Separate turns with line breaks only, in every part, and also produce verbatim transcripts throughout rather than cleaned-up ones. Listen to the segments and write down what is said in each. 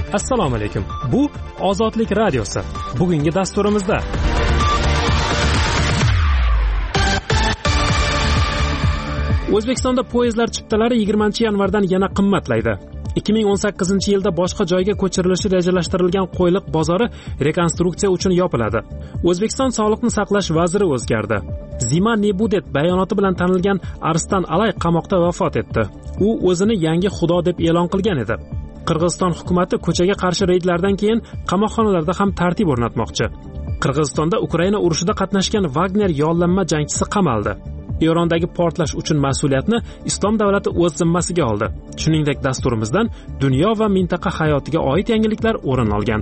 Assalomu alaykum. Bu Ozodlik radiosi. Bugungi dasturimizda O'zbekistonda poyezdlar chiptalari yigirmanchi yanvardan yana qimmatlaydi. ikki ming o'n sakkizinchi yilda boshqa joyga ko'chirilishi rejalashtirilgan Qo'yliq bozori rekonstruksiya uchun yopiladi. O'zbekiston Sog'liqni saqlash vaziri o'zgardi. Zima Nebudet bayonoti bilan tanilgan Arstan Alay qamoqda vafot etdi. U o'zini yangi xudo deb e'lon qilgan edi. Qirg'iziston hukumatı ko'chaga qarshi reydlardan keyin qamoqxonalarda ham tartib o'rnatmoqchi. Qirg'izistonda Ukraina urushida qatnashgan Wagner yollanma jangchisi qamaldi. Erondagi portlash uchun mas'uliyatni Islom davlati o'z zimmasiga oldi. Shuningdek, dasturimizdan dunyo va mintaqa hayotiga oid yangiliklar o'rin olgan.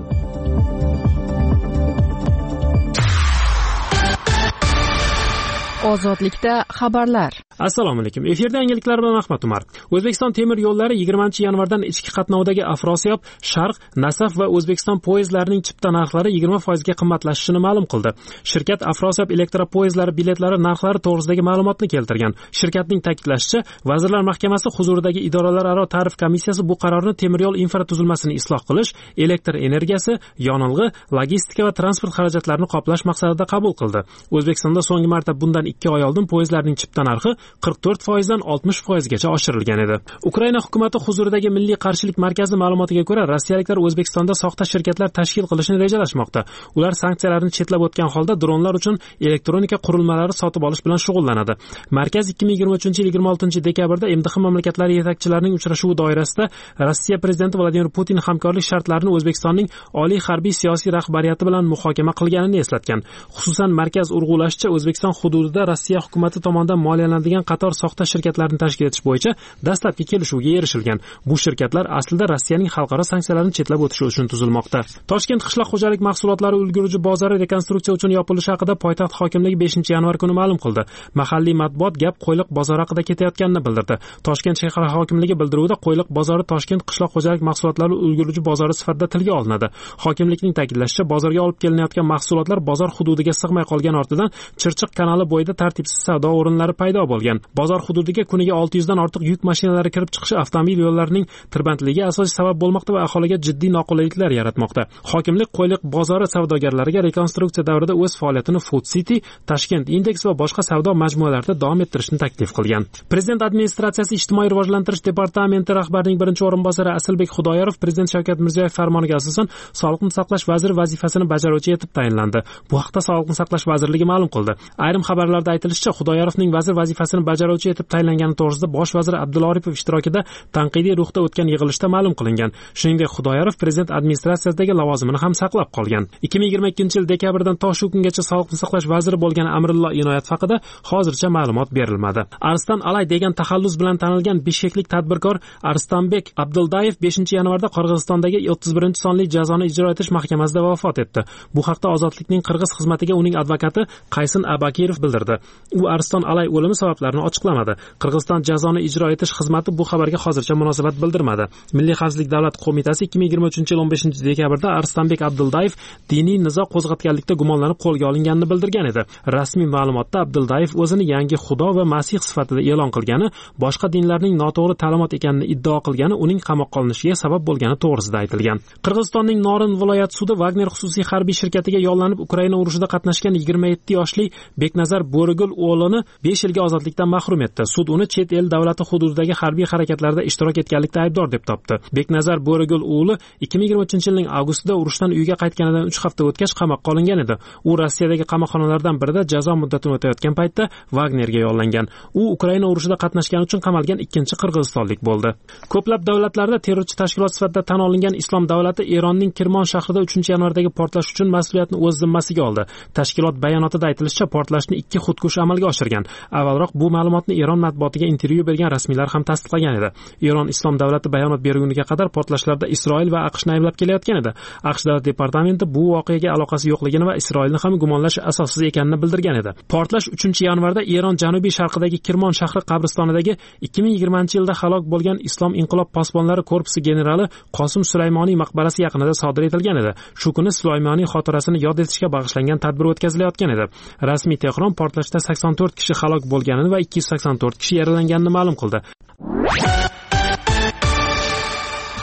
Ozodlikda xabarlar.
Assalomu alaykum. Efirda yangiliklar bilan Ahmad Umar. O'zbekiston temir yo'llari yigirmanchi yanvardan ichki qatnovdagi Afrosiyob, Sharq, Nasaf va O'zbekiston poyezdlarining chipta narxlari yigirma foiz ga qimmatlashishini ma'lum qildi. Shirkat Afrosiyob elektropoyezdlari biletlari narxlari to'g'risidagi ma'lumotni keltirgan. Shirkatning ta'kidlashicha, Vazirlar Mahkamasi huzuridagi idoralararo tarif komissiyasi bu qarorni temir yo'l infratuzilmasini isloh qilish, elektr energiyasi, yonilg'i, logistika va transport xarajatlarini qoplash maqsadida qabul qildi. O'zbekistonda so'nggi marta bundan ikki oy oldin poyezdlarning chipta narxi qirq to'rt foiz dan oltmish foiz gacha oshirilgan edi. Ukraina hukumati huzuridagi Milliy qarshilik markazi ma'lumotiga ko'ra, rossiyaliklar O'zbekistonda soxta shirkatlar tashkil qilishni rejalashmoqda. Ular sanksiyalarni chetlab o'tgan holda dronlar uchun elektronika qurilmalari sotib olish bilan shug'ullanadi. Markaz ikki ming yigirma uchinchi yil yigirma oltinchi dekabrda M D H mamlakatlari yetakchilarining uchrashuvi doirasida Rossiya prezidenti Vladimir Putin hamkorlik shartlarini O'zbekistonning oliy harbiy siyosiy rahbariyati bilan muhokama qilganini eslatgan. Xususan, markaz urg'ulashicha, O'zbekiston hududida Rossiya hukumati tomonidan moliyalanadigan qator soxta shirkatlarni tashkil etish bo'yicha dastlabki kelishuvga erishilgan. Bu shirkatlar aslida Rossiyaning xalqaro sanksiyalarini chetlab o'tishi uchun tuzilmoqda. Toshkent qishloq xo'jalik mahsulotlari ulgurji bozori rekonstruksiya uchun yopilishi haqida poytaxt hokimligi beshinchi yanvar kuni ma'lum qildi. Mahalliy matbuot gap Qo'yliq bozori haqida ketayotganini bildirdi. Toshkent shahar hokimligi bildiruvida Qo'yliq bozori Toshkent qishloq xo'jalik mahsulotlari ulgurji bozori sifatida tilga olinadi. Hokimlikning ta'kidlashicha, bozorga olib kelinayotgan mahsulotlar bozor hududiga sig'may qolgan ortidan Chirchiq kanali bo'yida tartibsiz savdo o'rinlari paydo bo'lgan. Bozor hududiga kuniga olti yuz dan ortiq yuk mashinalari kirib chiqishi avtomobil yo'llarining tirbandligiga asosiy sabab bo'lmoqda va aholiga jiddiy noqulayliklar yaratmoqda. Hokimlik Qo'yliq bozori savdogarlariga rekonstruksiya davrida o'z faoliyatini Food City, Tashkent Index va boshqa savdo majmualarida davom ettirishni taklif qilgan. Prezident administratsiyasi ijtimoiy rivojlantirish departamenti rahbarining birinchi o'rinbosari Asilbek Xudoyorov Prezident Shavkat Mirziyoyev farmoniga asosan Sog'liqni saqlash vaziri vazifasini bajaruvchi etib tayinlandi. Bu haqda Sog'liqni saqlash vazirligi ma'lum qildi. Ayrim xabarlarda aytilishicha, Xudoyorovning vazir vazifasini bajaruvchi etib tayinlangani to'g'risida bosh vazir Abdulla Oripov ishtirokida tanqidiy ruhda o'tgan yig'ilishda ma'lum qilingan. Shuningdek, Xudoyorov prezident administratsiyasidagi lavozimini ham saqlab qolgan. ikki ming yigirma ikkinchi yil dekabrdan to shu kungacha Sog'liqni saqlash vaziri bo'lgan Amrillo Inoyat haqida hozircha ma'lumot berilmadi. Arstan Alay degan taxallus bilan tanilgan bishkeklik tadbirkor Arstanbek Abduldayev beshinchi yanvarda Qirg'izistondagi o'ttiz birinchi sonli jazoni ijro etish mahkamasida vafot etdi. Bu haqda Ozodlikning Qirg'iz xizmatiga uning advokati Qaysin Abakirov bildirdi. U Arstan Alay o'limi sabablarini ochiqlamadi. Qirg'iziston jazoni ijro etish xizmati bu xabarga hozircha munosabat bildirmadi. Milliy xavfsizlik davlat qo'mitasi ikki ming yigirma uchinchi yil o'n beshinchi dekabrda Arstanbek Abduldayev diniy nizo qo'zg'atganlikda gumonlanib qo'lga olinganini bildirgan edi. Rasmiy ma'lumotda Abduldayev o'zini yangi xudo va masih sifatida e'lon qilgani, boshqa dinlarning noto'g'ri ta'limot ekanini iddao qilgani uning qamoqqa olinishiga sabab bo'lgani to'g'risida aytilgan. Qirg'izistonning Norin viloyat sudi Wagner xususiy harbiy shirkatiga yollanib Ukraina urushida qatnashgan yigirma yetti yoshli Beknazar Bo'rigul o'g'lini besh yilga ozodlikdan mahrum etdi. Sud uni chet el davlati hududidagi harbiy harakatlarda ishtirok etganlikda aybdor deb topdi. Beknazar Bo'rigul o'g'li ikki ming yigirma uchinchi yilning avgustida urushdan uyga qaytganidan uch hafta o'tgach qamoqqa olingan edi. U Rossiyadagi qamoqxonalardan birida jazo muddatini o'tayotgan paytda Wagnerga yollangan. U Ukraina urushida qatnashgani uchun qamalgan ikkinchi qirg'izistonlik bo'ldi. Ko'plab davlatlarda terrorchi tashkilot sifatida tan olingan Islom davlati Eronning Kirmon shahrida uchinchi yanvardagi portlash uchun mas'uliyatni o'z zimmasiga oldi. Tashkilot bayonotida aytilishicha, portlashni ikki xudkush amalga oshirgan. Avvalroq bu ma'lumotni Eron matbuotiga intervyu bergan rasmiylar ham tasdiqlagan edi. Eron Islom davlati bayonot berguniga qadar portlashlarda Isroil va AQShni ayblab kelayotgan edi. AQSh davlat departamenti bu voqeaga aloqasi yo'qligini va Isroilni ham gumonlash asossiz ekanini bildirgan edi. Portlash uchinchi yanvarda Eron janubiy sharqidagi Kirmon shahri qabristonidagi ikki ming yigirmanchi yilda halok bo'lgan Islom inqilob posbonlari korpusi generali Qosim Sulaymoniy maqbarasi yaqinida sodir etilgan edi. Shu kuni Sulaymoniy xotirasini yod etishga bag'ishlangan tadbir o'tkazilayotgan edi. Rasmiy Tehron portlashda sakson to'rt kishi halok bo'lganini va ikki yuz sakson to'rt kishi yaralanganini ma'lum qildi.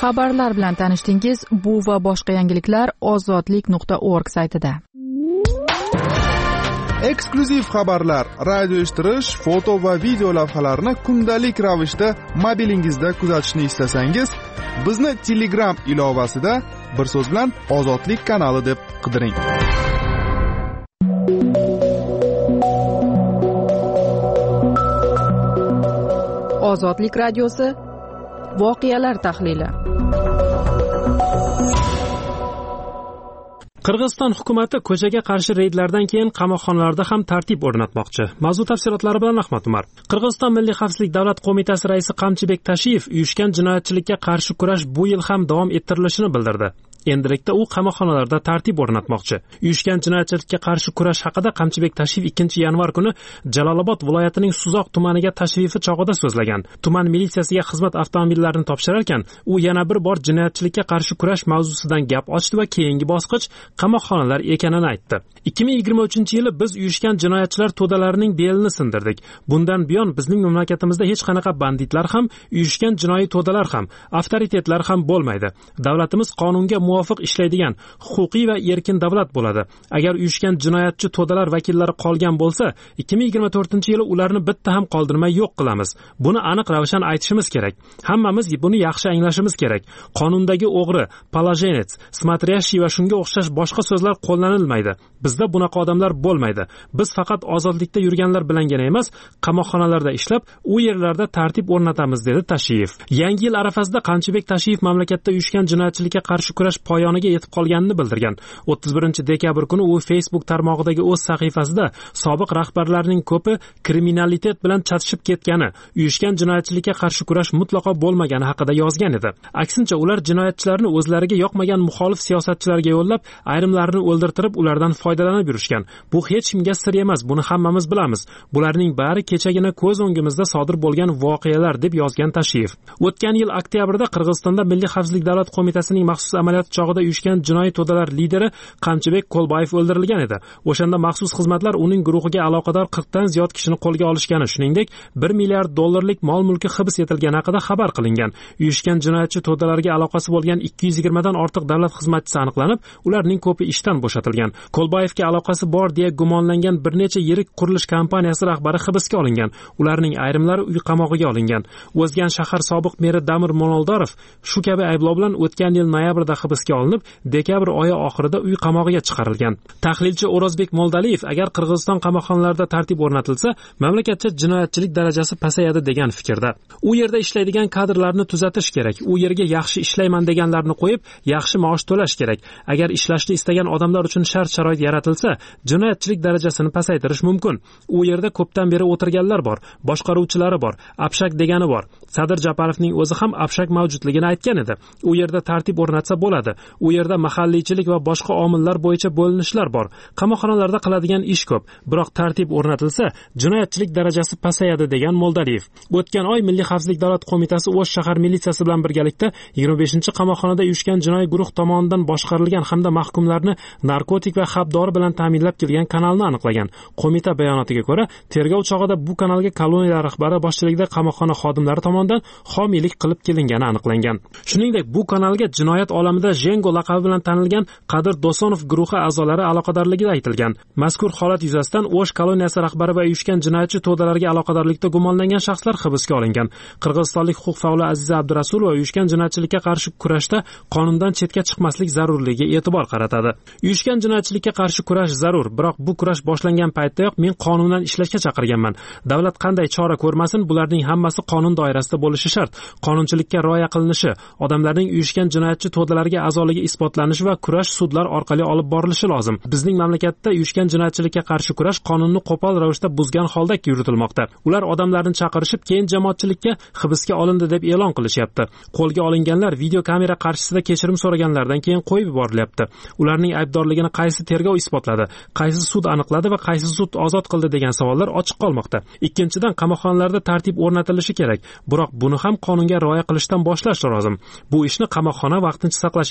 Xabarlar bilan tanishdingiz. Bu va boshqa yangiliklar ozodlik nuqta org saytida.
Eksklyuziv xabarlar, radio eshittirish, foto va video lavhalarni kundalik ravishda mobilingizda kuzatishni istasangiz, bizni Telegram ilovasida bir so'z bilan Ozodlik kanali deb qidiring.
Ozodlik radiosi voqealar tahlili.
Qirg'iziston hukumati ko'chaga qarshi reydlardan keyin qamoqxonalarda ham tartib o'rnatmoqchi. Mavzu tafsilotlari bilan Ahmad Umar. Qirg'iziston Milliy xavfsizlik davlat qo'mitasi raisi Qamchibek Tashiyev uyushgan jinoyatchilikka qarshi kurash bu yil ham davom ettirilishini bildirdi. Endilikda u qamoqxonalarda tartib o'rnatmoqchi. Uyushgan jinoyatchilikka qarshi kurash haqida Qamchibek Tashiyev ikkinchi yanvar kuni Jalolobod viloyatining Suzoq tumaniga tashrifi chog'ida so'zlagan. Tuman militsiyasiga xizmat avtomobillarini topshirar ekan, u yana bir bor jinoyatchilikka qarshi kurash mavzusidan gap ochdi va keyingi bosqich qamoqxonalar ekanini aytdi. ikki ming yigirma uchinchi yili biz uyushgan jinoyatchilar to'dalarining belini sindirdik. Bundan buyon bizning mamlakatimizda hech qanaqa banditlar ham, uyushgan jinoiy to'dalar ham, avtoritetlar ham bo'lmaydi. Davlatimiz qonunga muvofiq ishlaydigan, huquqiy va erkin davlat bo'ladi. Agar uyushgan jinoyatchi to'dalar vakillari qolgan bo'lsa, ikki ming yigirma to'rtinchi yili ularni bitta ham qoldirmay yo'q qilamiz. Buni aniq ravshan aytishimiz kerak. Hammamiz buni yaxshi anglashimiz kerak. Qonundagi o'g'ri, palajenets, smatryashi va shunga o'xshash boshqa so'zlar qo'llanilmaydi. Bizda bunaqa odamlar bo'lmaydi. Biz faqat ozodlikda yurganlar bilangina emas, qamoqxonalarda ishlab, u yerlarda tartib o'rnatamiz, dedi Tashiyev. Yangi yil arafasida Qamchibek Tashiyev mamlakatda uyushgan jinoyatchilikka qarshi kurash poyoniga yetib qolganini bildirgan. o'ttiz birinchi dekabr kuni u Facebook tarmog'idagi o'z sahifasida sobiq rahbarlarning ko'pi kriminalitet bilan chatishib ketgani, uyushgan jinoyatchilikka qarshi kurash mutlaqo bo'lmagani haqida yozgan edi. Aksincha, ular jinoyatchilarni o'zlariga yoqmagan muxolif siyosatchilarga yo'llab, ayrimlarini o'ldirtirib, ulardan foydalanib yurishgan. Bu hech kimga sir emas, buni hammamiz bilamiz. Bularning bari kechagina ko'z o'ngimizda sodir bo'lgan voqealar, deb yozgan Tashiyev. O'tgan yil oktyabrda Qirg'izistonda Milliy xavfsizlik davlat qo'mitasining maxsus amaliyot chog'ida uyushgan jinoiy to'dalar lideri Qamchibek Qo'lbayev o'ldirilgan edi. O'shanda maxsus xizmatlar uning guruhiga aloqador qirqdan ziyod kishini qo'lga olishgani, shuningdek bir milliard dollarlik mol-mulki hibs etilgani haqida xabar qilingan. Uyushgan jinoyatchi to'dalarga aloqasi bo'lgan ikki yuz yigirma dan ortiq davlat xizmatchisi aniqlanib, ularning ko'pi ishdan bo'shatilgan. Qo'lbayevga aloqasi bor deya gumonlangan bir necha yirik qurilish kompaniyasi rahbari hibsga olingan. Ularning ayrimlari uy qamog'iga olingan. O'zgan shahar sobiq meri Damir Monoldorov shu kabi ayblov bilan o'tgan yil noyabrda hibsga olinib, dekabr oyi oxirida uy qamog'iga chiqarilgan. Tahlilchi O'rozbek Moldaliyev agar Qirg'iziston qamoqxonalarida tartib o'rnatilsa, mamlakatda jinoyatchilik darajasi pasayadi degan fikrda. U yerda ishlaydigan kadrlarni tuzatish kerak. U yerga yaxshi ishlayman deganlarni qo'yib, yaxshi maosh to'lash kerak. Agar ishlashni istagan odamlar uchun shart-sharoit yaratilsa, jinoyatchilik darajasini pasaytirish mumkin. U yerda ko'pdan beri o'tirganlar bor, boshqaruvchilari bor, Apshak degani bor. Sadir Japarovning o'zi ham Apshak mavjudligini aytgan edi. U yerda tartib o'rnatsa bo'ladi. U yerda mahalliychilik va boshqa omillar bo'yicha bo'linishlar bor. Qamoqxonalarda qiladigan ish ko'p, biroq tartib o'rnatilsa, jinoyatchilik darajasi pasayadi, degan Moldaliyev. O'tgan oy Milliy xavfsizlik davlat qo'mitasi O'sh shahar militsiyasi bilan birgalikda yigirma beshinchi qamoqxonada uyushgan jinoiy guruh tomonidan boshqarilgan hamda mahkumlarni narkotik va xabdori bilan ta'minlab kelgan kanalni aniqlagan. Qo'mita bayonotiga ko'ra, tergov chog'ida bu kanalga koloniya rahbari boshchiligida qamoqxona xodimlari tomonidan homiylik qilib kelingani aniqlangan. Shuningdek, bu kanalga jinoyat olamida Jengo laqabi bilan tanilgan Qadir Dosonov guruhi a'zolari aloqadorligi aytilgan. Mazkur holat yuzasidan O'sh koloniyasi rahbari va uyushgan jinoyatchi to'dalarga aloqadorlikda gumonlangan shaxslar hibsga olingan. Qirg'izistonlik huquq faoli Aziza Abdurasulova uyushgan jinoyatchilikka qarshi kurashda qonundan chetga chiqmaslik zarurligiga e'tibor qaratadi. Uyushgan jinoyatchilikka qarshi kurash zarur, biroq bu kurash boshlangan paytdayoq men qonundan ishlashga chaqirganman. Davlat qanday chora ko'rmasin, bularning hammasi qonun doirasida bo'lishi shart. Qonunchilikka rioya qilinishi, odamlarning uyushgan jinoyatchi to'dalarga a'zoligi isbotlanishi va kurash sudlar orqali olib borilishi lozim. Bizning mamlakatda uyushgan jinoyatchilikka qarshi kurash qonunni qo'pol ravishda buzgan holda yuritilmoqda. Ular odamlarni chaqirishib, keyin jamoatchilikka hibsga olindi deb e'lon qilishyapti. Qo'lga olinganlar video kamera qarshisida kechirim so'raganlardan keyin qo'yib yuborilyapti. Ularning aybdorligini qaysi tergov isbotladi, qaysi sud aniqladi va qaysi sud ozod qildi degan savollar ochiq qolmoqda. Ikkinchidan, qamoqxonalarda tartib o'rnatilishi kerak, biroq buni ham qonunga rioya qilishdan boshlash lozim. Bu ishni qamoqxona vaqtincha saqlash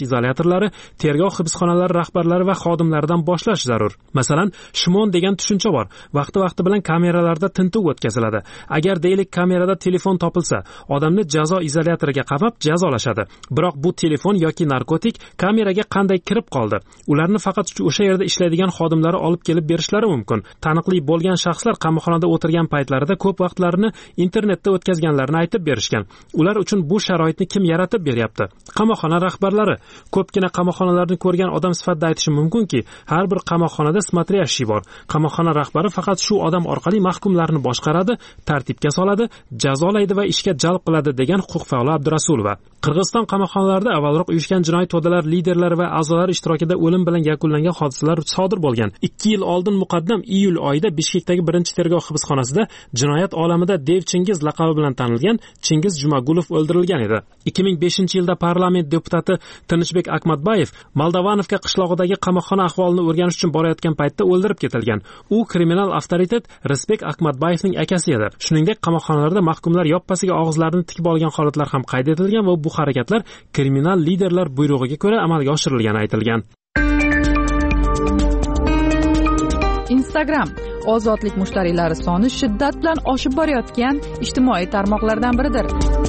izolyatorlari, tergov hibsxonalari rahbarlari va xodimlaridan boshlash zarur. Masalan, shimon degan tushuncha bor. Vaqti-vaqti bilan kameralarda tintuv o'tkaziladi. Agar deylik kamerada telefon topilsa, odamni jazo izolyatoriga qamab jazolashadi. Biroq bu telefon yoki narkotik kameraga qanday kirib qoldi? Ularni faqat o'sha yerda ishlaydigan xodimlari olib kelib berishlari mumkin. Taniqli bo'lgan shaxslar qamoqxonada o'tirgan paytlarida ko'p vaqtlarini internetda o'tkazganlarini aytib berishgan. Ular uchun bu sharoitni kim yaratib beryapti? Qamoqxona rahbarlari. Ko'pgina qamoqxonalarni ko'rgan odam sifatida aytishim mumkinki, har bir qamoqxonada смотрящий bor. Qamoqxona rahbari faqat shu odam orqali mahkumlarni boshqaradi, tartibga soladi, jazolaydi va ishga jalb qiladi degan huquq faoli Abdurasulova. Qirg'iziston qamoqxonalarida avvalroq uyushgan jinoiy to'dalar liderlari va a'zolari ishtirokida o'lim bilan yakunlangan hodisalar sodir bo'lgan. ikki yil oldin muqaddam iyul oyida Bishkekdagi birinchi tergov hibsxonasida jinoyat olamida Dev Chingiz laqabi bilan tanilgan Chingiz Jumagulov o'ldirilgan edi. ikki ming beshinchi yilda parlament deputati Tinchbek Akmatbayev Moldovanovka qishlog'idagi qamoqxona ahvolini o'rganish uchun borayotgan paytda o'ldirib ketilgan. U kriminal avtoritet Rizbek Akmatbayevning akasi edi. Shuningdek, qamoqxonalarda mahkumlar yoppasiga og'izlarini tikib olgan holatlar ham qayd etilgan va bu harakatlar kriminal liderlar buyrug'iga ko'ra amalga oshirilgani aytilgan.
Instagram ozodlik mushtariylari soni shiddat bilan oshib borayotgan ijtimoiy tarmoqlardan biridir.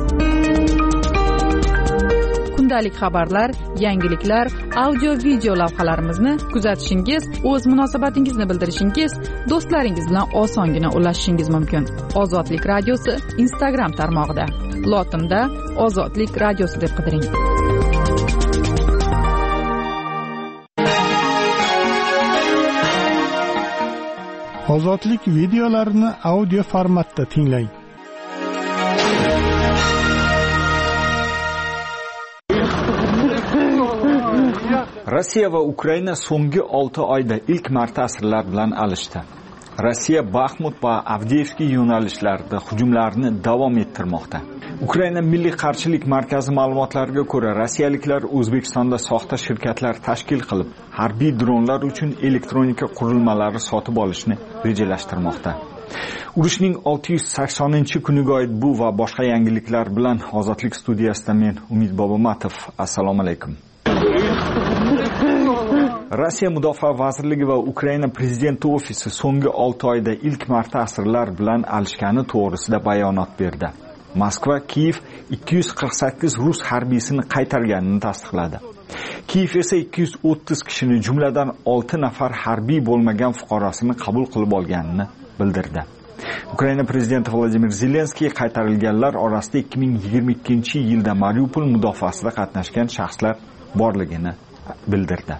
Kundalik xabarlar, yangiliklar, audio-video lavhalarimizni kuzatishingiz, o'z munosabatingizni bildirishingiz, do'stlaringiz bilan osongina ulashishingiz mumkin. Ozodlik radiosi Instagram tarmog'ida. Lotinda Ozodlik radiosi deb qidiring.
Ozodlik videolarini audio formatda tinglang.
Rossiya va Ukraina so'nggi olti oyda ilk marta asirlar bilan alishdi. Rossiya Baxmut va Avdiivka yo'nalishlarida hujumlarni davom ettirmoqda. Ukraina Milliy qarshilik markazi ma'lumotlariga ko'ra, rossiyaliklar O'zbekistonda soxta shirkatlar tashkil qilib, harbiy dronlar uchun elektronika qurilmalari sotib olishni rejalashtirmoqda. Urushning olti yuz saksoninchi kuniga oid bu va boshqa yangiliklar bilan Ozodlik studiyasida men Umid Bobomatov. Assalomu alaykum. Rossiya Mudofaa vazirligi va Ukraina prezidenti ofisi so'nggi olti oyda ilk marta asirlar bilan alishgani to'g'risida bayonot berdi. Moskva Kiyev ikki yuz qirq sakkiz rus harbiysini qaytarganini tasdiqladi. Kiyev esa ikki yuz o'ttiz kishini, jumladan olti nafar harbiy bo'lmagan fuqarosini qabul qilib olganini bildirdi. Ukraina prezidenti Vladimir Zelenskiy qaytarilganlar orasida ikki ming yigirma ikkinchi yilda Mariupol mudofaasida qatnashgan shaxslar borligini bildirdi.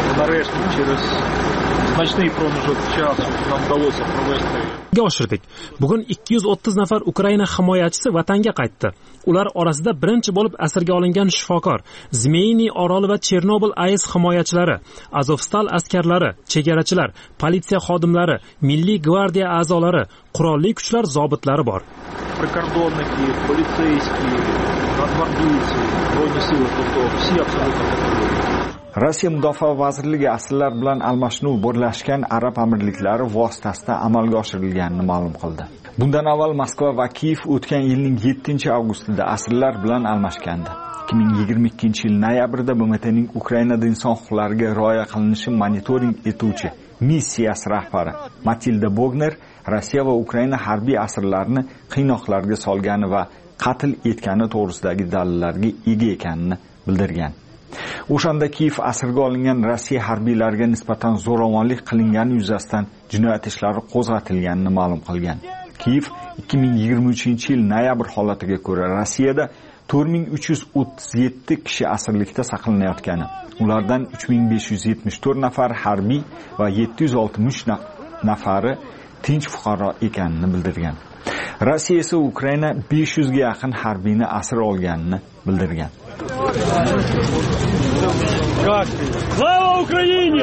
oshirdik. Bugun ikki yuz o'ttiz nafar Ukraina himoyachisi vatanga qaytdi. Ular orasida birinchi bo'lib asirga olingan shifokor, Zmeyniy oroli va Chernobil A E S himoyachilari, Azovstal askarlari, chegarachilar, politsiya xodimlari, Milliy gvardiya a'zolari, qurolli kuchlar zobitlari bor.
Прикордонники, полицейские, нацгвардейцы, военные силы, все абсолютно.
Rossiya Mudofaa vazirligi asirlar bilan almashinuv Birlashgan Arab Amirliklari vositasida amalga oshirilganini ma'lum qildi. Bundan avval Moskva va Kiyev o'tgan yilning yettinchi avgustida asirlar bilan almashgandi. ikki ming yigirma ikkinchi yil noyabrda B M T'ning Ukrainada inson huquqlariga rioya qilinishi monitoring etuvchi missiyasi rahbari Matilda Bogner Rossiya va Ukraina harbiy asirlarni qiynoqlarga solgani va qatl etgani to'g'risidagi dalillarga ega ekanini bildirgan. O'shanda Kiyev asirga olingan Rossiya harbiylariga nisbatan zo'ravonlik qilingani yuzasidan jinoyat ishlari qo'zg'atilganini ma'lum qilgan. Kiyev ikki ming yigirma uchinchi yil noyabr holatiga ko'ra Rossiyada to'rt ming uch yuz o'ttiz yetti kishi asirlikda saqlanayotgani, ulardan uch ming besh yuz yetmish to'rt nafar harbiy va yetti yuz oltmish nafari tinch fuqaro ekanini bildirgan. Rossiya esa Ukraina besh yuzga yaqin harbiyni asir olganini bildirgan.
Slava Ukraine!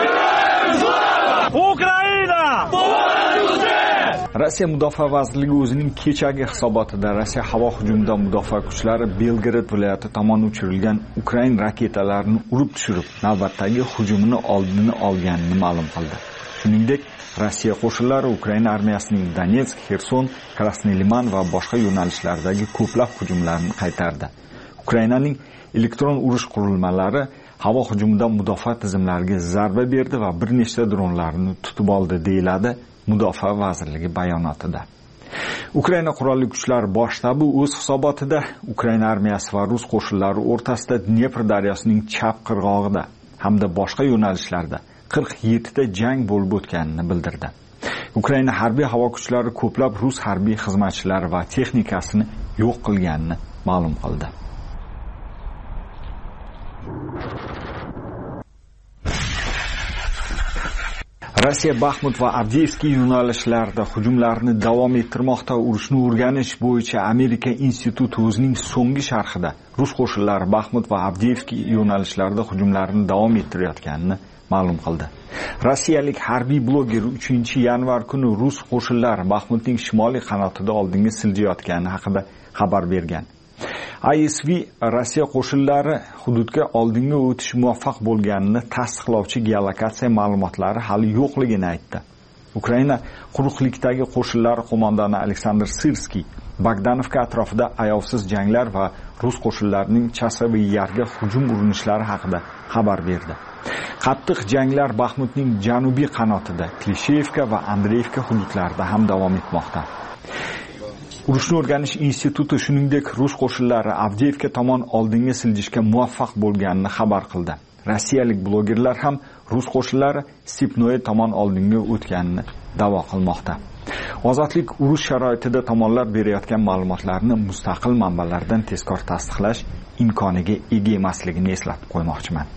Ukraina!
Rossiya Mudofaa vazirligi o'zining kechagi hisobotida Rossiya havo hujumidan mudofaa kuchlari Belgrad viloyati tomon uchirilgan Ukrain raketalarini urib tushirib, navbatdagi hujumini oldini olganini ma'lum qildi. Shuningdek, Rossiya qo'shinlari Ukraina armiyasining Donetsk, Xerson, Krasnoy Liman va boshqa yo'nalishlardagi ko'plab hujumlarni qaytardi. Ukrainaning elektron urush qurilmalari havo hujumidan mudofaa tizimlariga zarba berdi va bir nechta dronlarni tutib oldi, deyiladi Mudofaa vazirligi bayonotida. Ukraina qurolli kuchlari bosh shtabi o'z hisobotida Ukraina armiyasi va rus qo'shinlari o'rtasida Dnepr daryosining chap qirg'og'ida hamda boshqa yo'nalishlarda qirq yetti ta jang bo'lib o'tganini bildirdi. Ukraina harbiy havo kuchlari ko'plab rus harbiy xizmatchilari va texnikasini yo'q qilganini ma'lum qildi. Rossiya Baxmut va Avdiivka yo'nalishlarida hujumlarni davom ettirmoqda. Urushni o'rganish bo'yicha Amerika instituti o'zining so'nggi sharhida rus qo'shinlari Baxmut va Avdiivka yo'nalishlarida hujumlarni davom ettirayotganini ma'lum qildi. Rossiyalik harbiy bloger uchinchi yanvar kuni rus qo'shinlari Baxmutning shimoliy qanotida oldinga siljayotgani haqida xabar bergan. I S V Rossiya qo'shinlari hududga oldinga o'tish muvaffaq bo'lganini tasdiqlovchi geolokatsiya ma'lumotlari hali yo'qligini aytdi. Ukraina quruqlikdagi qo'shinlari qo'mondoni Aleksandr Sirskiy Bogdanovka atrofida ayovsiz janglar va rus qo'shinlarining Chasovy Yarga hujum urinishlari haqida xabar berdi. Qattiq janglar Baxmutning janubiy qanotida, Klishevka va Andreevka hududlarida ham davom etmoqda. Urushni o'rganish instituti shuningdek rus qo'shinlari Avdiivka tomon oldinga siljishga muvaffaq bo'lganini xabar qildi. Rossiyalik blogerlar ham rus qo'shinlari Stepnoye tomon oldinga o'tganini da'vo qilmoqda. Ozodlik urush sharoitida tomonlar berayotgan ma'lumotlarni mustaqil manbalardan tezkor tasdiqlash imkoniga ega emasligini eslatib qo'ymoqchiman.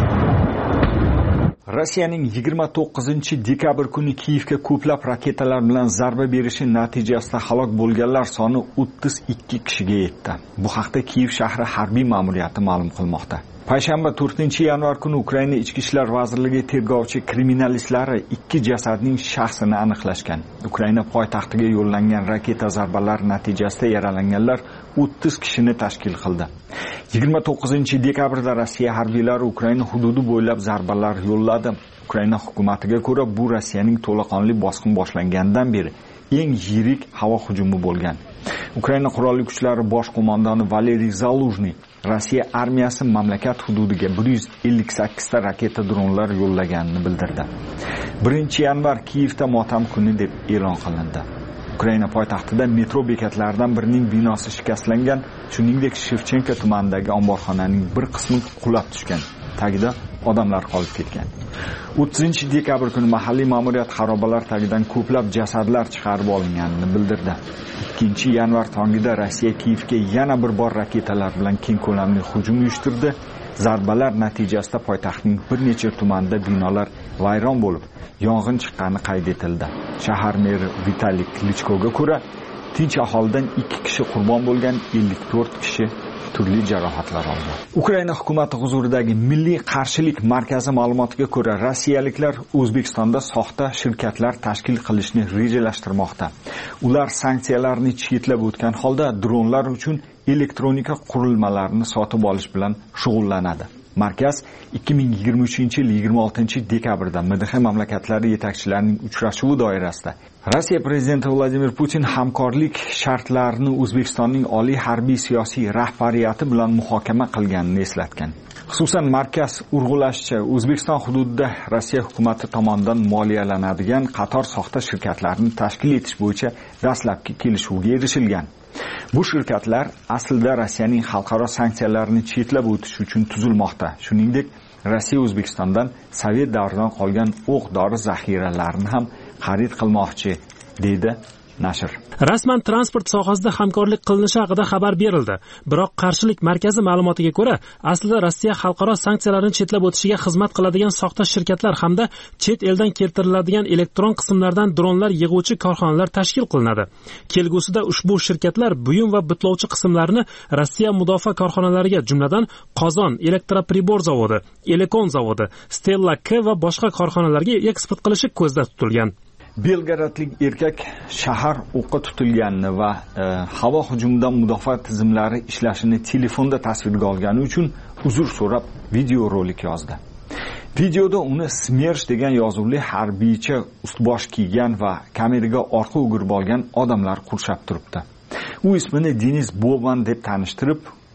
Rossiyaning yigirma to'qqizinchi dekabr kuni Kiyevga ko'plab raketalar bilan zarba berishi natijasida halok bo'lganlar soni o'ttiz ikki kishiga yetdi. Bu haqda Kiyev shahri harbiy ma'muriyati ma'lum qilmoqda. Payshanba to'rtinchi yanvar kuni Ukraina Ichki ishlar vazirligi tergovchi kriminalistlari ikki jasadning shaxsini aniqlashgan. Ukraina poytaxtiga yo'llangan raketa zarbalari natijasida yaralanganlar o'ttiz kishini tashkil qildi. yigirma to'qqizinchi dekabrda Rossiya harbiylari Ukraina hududi bo'ylab zarbalar yo'lladi. Ukraina hukumatiga ko'ra, bu Rossiyaning to'laqonli bosqin boshlanganidan beri eng yirik havo hujumi bo'lgan. Ukraina qurolli kuchlari bosh qo'mondoni Valeriy Zaluzhny Rossiya armiyasi mamlakat hududiga bir yuz ellik sakkiz ta raketa dronlar yo'llaganini bildirdi. birinchi yanvar Kiyevda motam kuni deb e'lon qilindi. Ukraina poytaxtida metro bekatlaridan birining binosi shikastlangan, shuningdek Shevchenko tumanidagi omborxonaning bir qismi qulab tushgan. Tagida odamlar qolib ketgan. o'ttizinchi dekabr kuni mahalliy ma'muriyat xarobalar tagidan ko'plab jasadlar chiqarib olinganini bildirdi. ikkinchi yanvar tongida Rossiya Kiyevga yana bir bor raketalar bilan keng ko'lamli hujum uyushtirdi. Zarbalar natijasida poytaxtning bir necha tumanida binolar vayron bo'lib, yong'in chiqqani qayd etildi. Shahar meri Vitaliy Klichkoga ko'ra, tinch aholidan ikki kishi qurbon bo'lgan, ellik to'rt kishi turli jarohatlar oldi. Ukraina hukumati huzuridagi Milliy qarshilik markazi ma'lumotiga ko'ra, rossiyaliklar O'zbekistonda soxta shirkatlar tashkil qilishni rejalashtirmoqda. Ular sanksiyalarni chetlab o'tgan holda dronlar uchun elektronika qurilmalarini sotib olish bilan shug'ullanadi. Markaz ikki ming yigirma uchinchi yil yigirma oltinchi dekabrda M D H mamlakatlari yetakchilarining uchrashuvi doirasida Rossiya prezidenti Vladimir Putin hamkorlik shartlarini O'zbekistonning oliy harbiy siyosiy rahbariyati bilan muhokama qilganini eslatgan. Xususan, markaz urg'ulashicha O'zbekiston hududida Rossiya hukumati tomonidan moliyalanadigan qator soxta shirkatlarni tashkil etish bo'yicha dastlabki kelishuvga erishilgan. Bu shirkatlar aslida Rossiyaning xalqaro sanksiyalarini chetlab o'tish uchun tuzilmoqda. Shuningdek, Rossiya O'zbekistondan Sovet davridan qolgan o'q-dori zaxiralarini ham xarid qilmoqchi, deydi nashr.
Rasman transport sohasida hamkorlik qilinishi haqida xabar berildi. Biroq qarshilik markazi ma'lumotiga ko'ra, aslida Rossiya xalqaro sanksiyalarni chetlab o'tishiga xizmat qiladigan soxta shirkatlar hamda chet eldan keltiriladigan elektron qismlardan dronlar yig'uvchi korxonalar tashkil qilinadi. Kelgusida ushbu shirkatlar buyum va bitlovchi qismlarni Rossiya mudofaa korxonalariga, jumladan Qozon elektropribor zavodi, Elekon zavodi, Stella K va boshqa korxonalarga eksport qilishi ko'zda tutilgan.
Belgradlik erkak shahar o'qqa tutilganini va e, havo hujumidan mudofaa tizimlari ishlashini telefonda tasvirga olgani uchun uzr so'rab video rolik yozdi. Videoda uni Smersh degan yozuvli harbiycha ustbosh kiygan va kameraga orqa o'girib olgan odamlar qurshab turibdi. U ismini Denis Boban deb tanishtirib,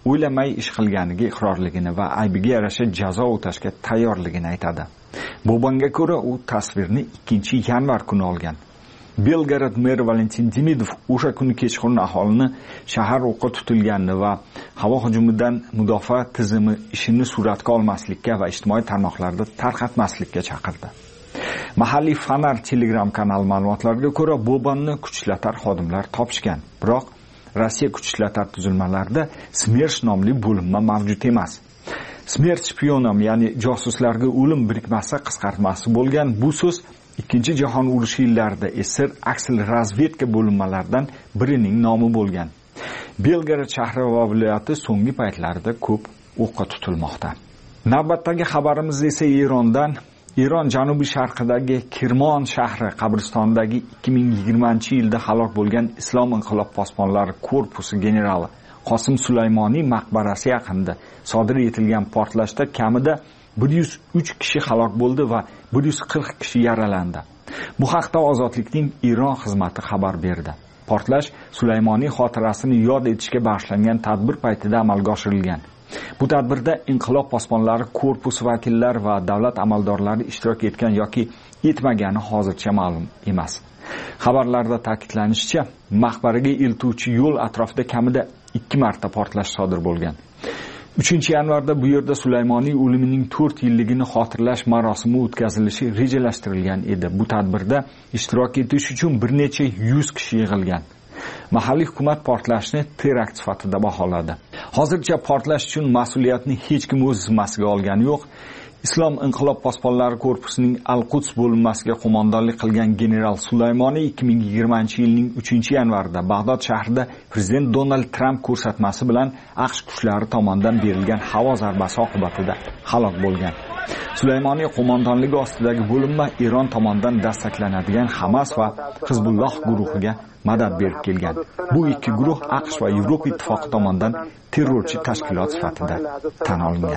o'ylamay ish qilganiga iqrorligini va aybiga yarasha jazo o'tashga tayyorligini aytadi. Bobonga ko'ra, u tasvirni ikkinchi yanvar kuni olgan. Belgrad meri Valentin Demidov o'sha kuni kechqurun aholini shahar o'qqa tutilganini va havo hujumidan mudofaa tizimi ishini suratga olmaslikka va ijtimoiy tarmoqlarda tarqatmaslikka chaqirdi. Mahalliy Fanar Telegram kanal ma'lumotlariga ko'ra, Bobonni kuchlatar xodimlar topishgan. Biroq Rossiya kuchlatar tuzilmalarida Smersh nomli bo'linma mavjud emas. Smersh shpionom, ya'ni josuslarga o'lim birikmasi qisqartmasi bo'lgan bu so'z Ikkinchi jahon urushi yillarida S S R aksel razvedka bo'linmalaridan birining nomi bo'lgan. Belgrad shahri va viloyati so'nggi paytlarda ko'p o'qqa tutilmoqda. Navbatdagi xabarimiz esa Erondan. Eron janubiy sharqidagi Kirmon shahri qabristonidagi ikki ming yigirmanchi yilda halok bo'lgan Islom inqilob posbonlari korpusi generali Qosim Sulaymoniy maqbarasi yaqinida sodir etilgan portlashda kamida bir yuz uch kishi halok bo'ldi va bir yuz qirq kishi yaralandi. Bu haqda Ozodlikning Eron xizmati xabar berdi. Portlash Sulaymoniy xotirasini yod etishga bag'ishlangan tadbir paytida amalga oshirilgan. Bu tadbirda inqilob posbonlari korpusi vakillari va davlat amaldorlari ishtirok etgan yoki etmagani hozircha ma'lum emas. Xabarlarda ta'kidlanishicha, maqbaraga eltuvchi yo'l atrofida kamida ikki marta portlash sodir bo'lgan. uchinchi yanvarda bu yerda Sulaymoniy o'limining to'rt yilligini xotirlash marosimi o'tkazilishi rejalashtirilgan edi. Bu tadbirda ishtirok etish uchun bir necha yuz kishi yig'ilgan. Mahalliy hukumat portlashni terakt sifatida baholadi. Hozircha portlash uchun mas'uliyatni hech kim o'z zimmasiga olgani yo'q. Islom inqilob posbonlari korpusining Al-Quds bo'linmasiga qo'mondonlik qilgan general Sulaymoniy ikki ming yigirmanchi yilning uchinchi yanvarida Bag'dod shahrida prezident Donald Tramp ko'rsatmasi bilan AQSh kuchlari tomonidan berilgan havo zarbasi oqibatida halok bo'lgan. Sulaymoniy qo'mondonligi ostidagi bo'linma Eron tomonidan dastaklanadigan Hamas va Hizbulloh guruhiga madad berib kelgan. Bu ikki guruh AQSh va Yevropa ittifoqi tomonidan terrorchi tashkilot sifatida tan olingan.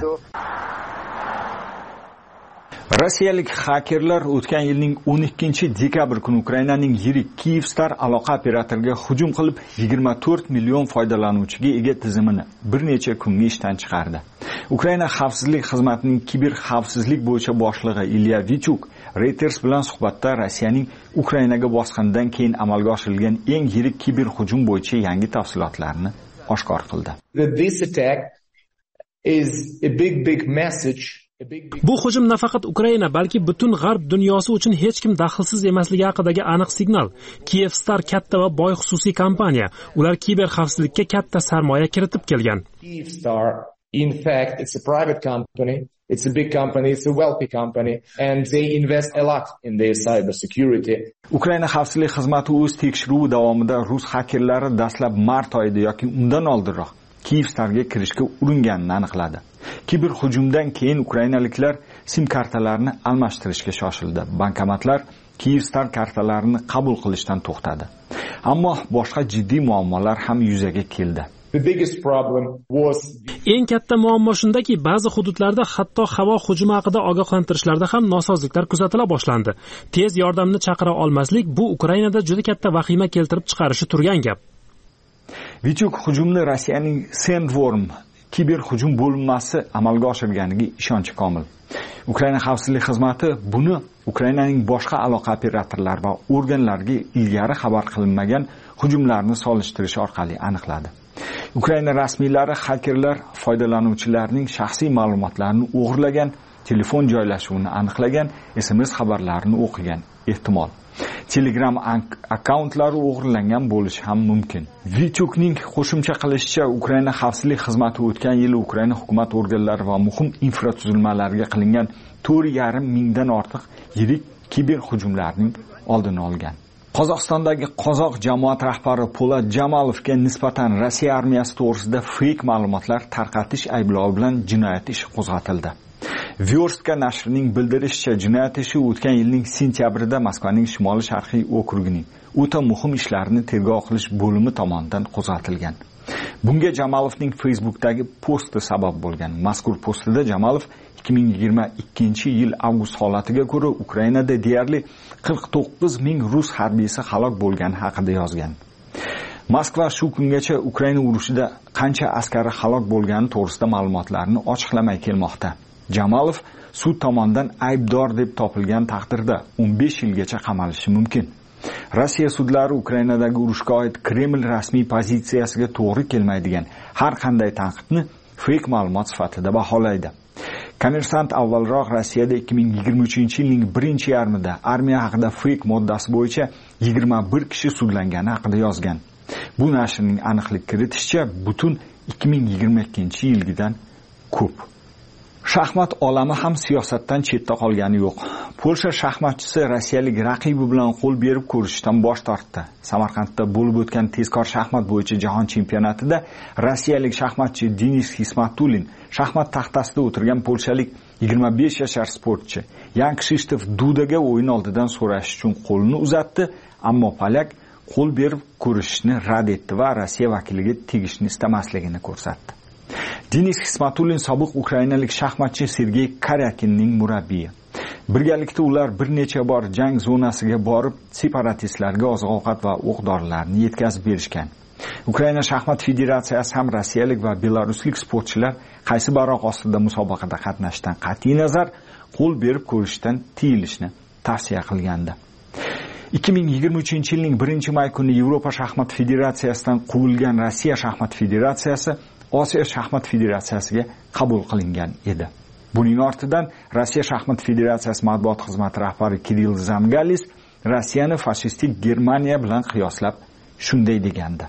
Rossiyalik xakerlar o'tgan yilning o'n ikkinchi dekabr kuni Ukrainaning yirik Kyivstar aloqa operatoriga hujum qilib yigirma to'rt million foydalanuvchiga ega tizimini bir necha kunga ishdan chiqardi. Ukraina xavfsizlik xizmatining kiber xavfsizlik bo'yicha boshlig'i Ilya Vichuk Reuters bilan suhbatda Rossiyaning Ukrainaga bosqinidan keyin amalga oshirilgan eng yirik kiber hujum bo'yicha yangi tafsilotlarni oshkor qildi.
This attack is a big big message.
Bu hujum nafaqat Ukraina, balki butun g'arb dunyosi uchun hech kim daxlsiz emasligi haqidagi aniq signal. Kyivstar katta va boy xususiy kompaniya. Ular kiber xavfsizlikka katta sarmoya kiritib kelgan.
Kyivstar, in fact, it's a private company. It's a big company, it's a wealthy company, and they invest a lot in their cyber security.
Ukraina xavfsizlik xizmati o'z tekshiruvi davomida rus xakerlari dastlab mart oyida yoki undan oldinroq Kyivstarga kirishga uringanini aniqladi. Kiber hujumdan keyin ukrainaliklar sim kartalarini almashtirishga shoshildi. Bankomatlar Kyivstar kartalarini qabul qilishdan to'xtadi. Ammo boshqa jiddiy muammolar ham yuzaga keldi.
The biggest problem was
Eng katta muammo shundaki, ba'zi hududlarda hatto havo hujumi haqida ogohlantirishlarda ham nosozliklar kuzatila boshlandi. Tez yordamni chaqira olmaslik bu Ukrainada juda katta vahima keltirib chiqarishi turgan gap.
Vichuk hujumni Rossiyaning Sandworm kiber hujum bo'linmasi amalga oshirganiga ishonchi komil. Ukraina xavfsizlik xizmati buni Ukrainaning boshqa aloqa operatorlari va organlariga ilgari xabar qilinmagan hujumlarni solishtirish orqali aniqladi. Ukraina rasmiylari xakerlar foydalanuvchilarning shaxsiy ma'lumotlarini o'g'irlagan, telefon joylashuvini aniqlagan, S M S xabarlarini o'qigan ehtimol. Telegram akkauntlari o'g'irlangan bo'lishi ham mumkin. Vichukning qo'shimcha qilishicha, Ukraina xavfsizlik xizmati o'tgan yili Ukraina hukumat organlari va muhim infratuzilmalarga qilingan to'rt yarim mingdan ortiq yirik kiber hujumlarning oldini olgan. Qozog'istondagi qozoq jamoat rahbari Po'lat Jamalovga nisbatan Rossiya armiyasi to'g'risida fake ma'lumotlar tarqatish ayblovi bilan jinoyat ishi qo'zg'atildi. Vyorstka nashrining bildirishicha, jinoyat ishi o'tgan yilning sentyabrida Moskvaning shimoli-sharqiy okrugining o'ta muhim ishlarni tergov qilish bo'limi tomonidan qo'zg'atilgan. Bunga Jamalovning Facebook'dagi posti sabab bo'lgan. Mazkur postida Jamalov ikki ming yigirma ikkinchi yil avgust holatiga ko'ra Ukrainada deyarli qirq to'qqiz ming rus harbiysi halok bo'lgani haqida yozgan. Moskva shu kungacha Ukraina urushida qancha askari halok bo'lgani to'g'risida ma'lumotlarni ochiqlamay kelmoqda. Jamalov sud tomonidan aybdor deb topilgan taqdirda o'n besh yilgacha qamalishi mumkin. Rossiya sudlari Ukrainadagi urushga oid Kreml rasmiy pozitsiyasiga to'g'ri kelmaydigan har qanday tanqidni fake ma'lumot sifatida baholaydi. Kommersant avvalroq Rossiyada ikki ming yigirma uchinchi yilning birinchi yarmida armiya haqida fake moddasi bo'yicha yigirma bir kishi sudlangani haqida yozgan. Bu nashrning aniqlik kiritishicha butun ikki ming yigirma ikkinchi yilgidan ko'p. Shaxmat olami ham siyosatdan chetda qolgani yo'q. Polsha shaxmatchisi rossiyalik raqibi bilan qo'l berib ko'rishishdan bosh tortdi. Samarqandda bo'lib o'tgan tezkor shaxmat bo'yicha jahon chempionatida rossiyalik shaxmatchi Denis Xismatulin shaxmat taxtasida o'tirgan polshalik yigirma besh yashar sportchi Yan Krzysztof Dudaga o'yin oldidan so'rash uchun qo'lini uzatdi, ammo polyak qo'l berib ko'rishishni rad etdi va Rossiya vakiliga tegishni istamasligini ko'rsatdi. Denis Xismatulin sobiq ukrainalik shaxmatchi Sergey Karyakinning murabbiyi. Birgalikda ular bir necha bor jang zonasiga borib, separatistlarga oziq-ovqat va o'q-dorilarni yetkazib berishgan. Ukraina shaxmat federatsiyasi ham rossiyalik va belaruslik sportchilar qaysi baroq ostida musobaqada qatnashdan qat'iy nazar qo'l berib ko'rishdan tiyilishni tavsiya qilgandi. ikki ming yigirma uchinchi yilning birinchi may kuni Yevropa shaxmat federatsiyasidan quvilgan Rossiya shaxmat federatsiyasi Osiyo shaxmat federatsiyasiga qabul qilingan edi. Buning ortidan Rossiya shaxmat federatsiyasi matbuot xizmati rahbari Kirill Zamgalis Rossiyani fashistik Germaniya bilan qiyoslab shunday degandi.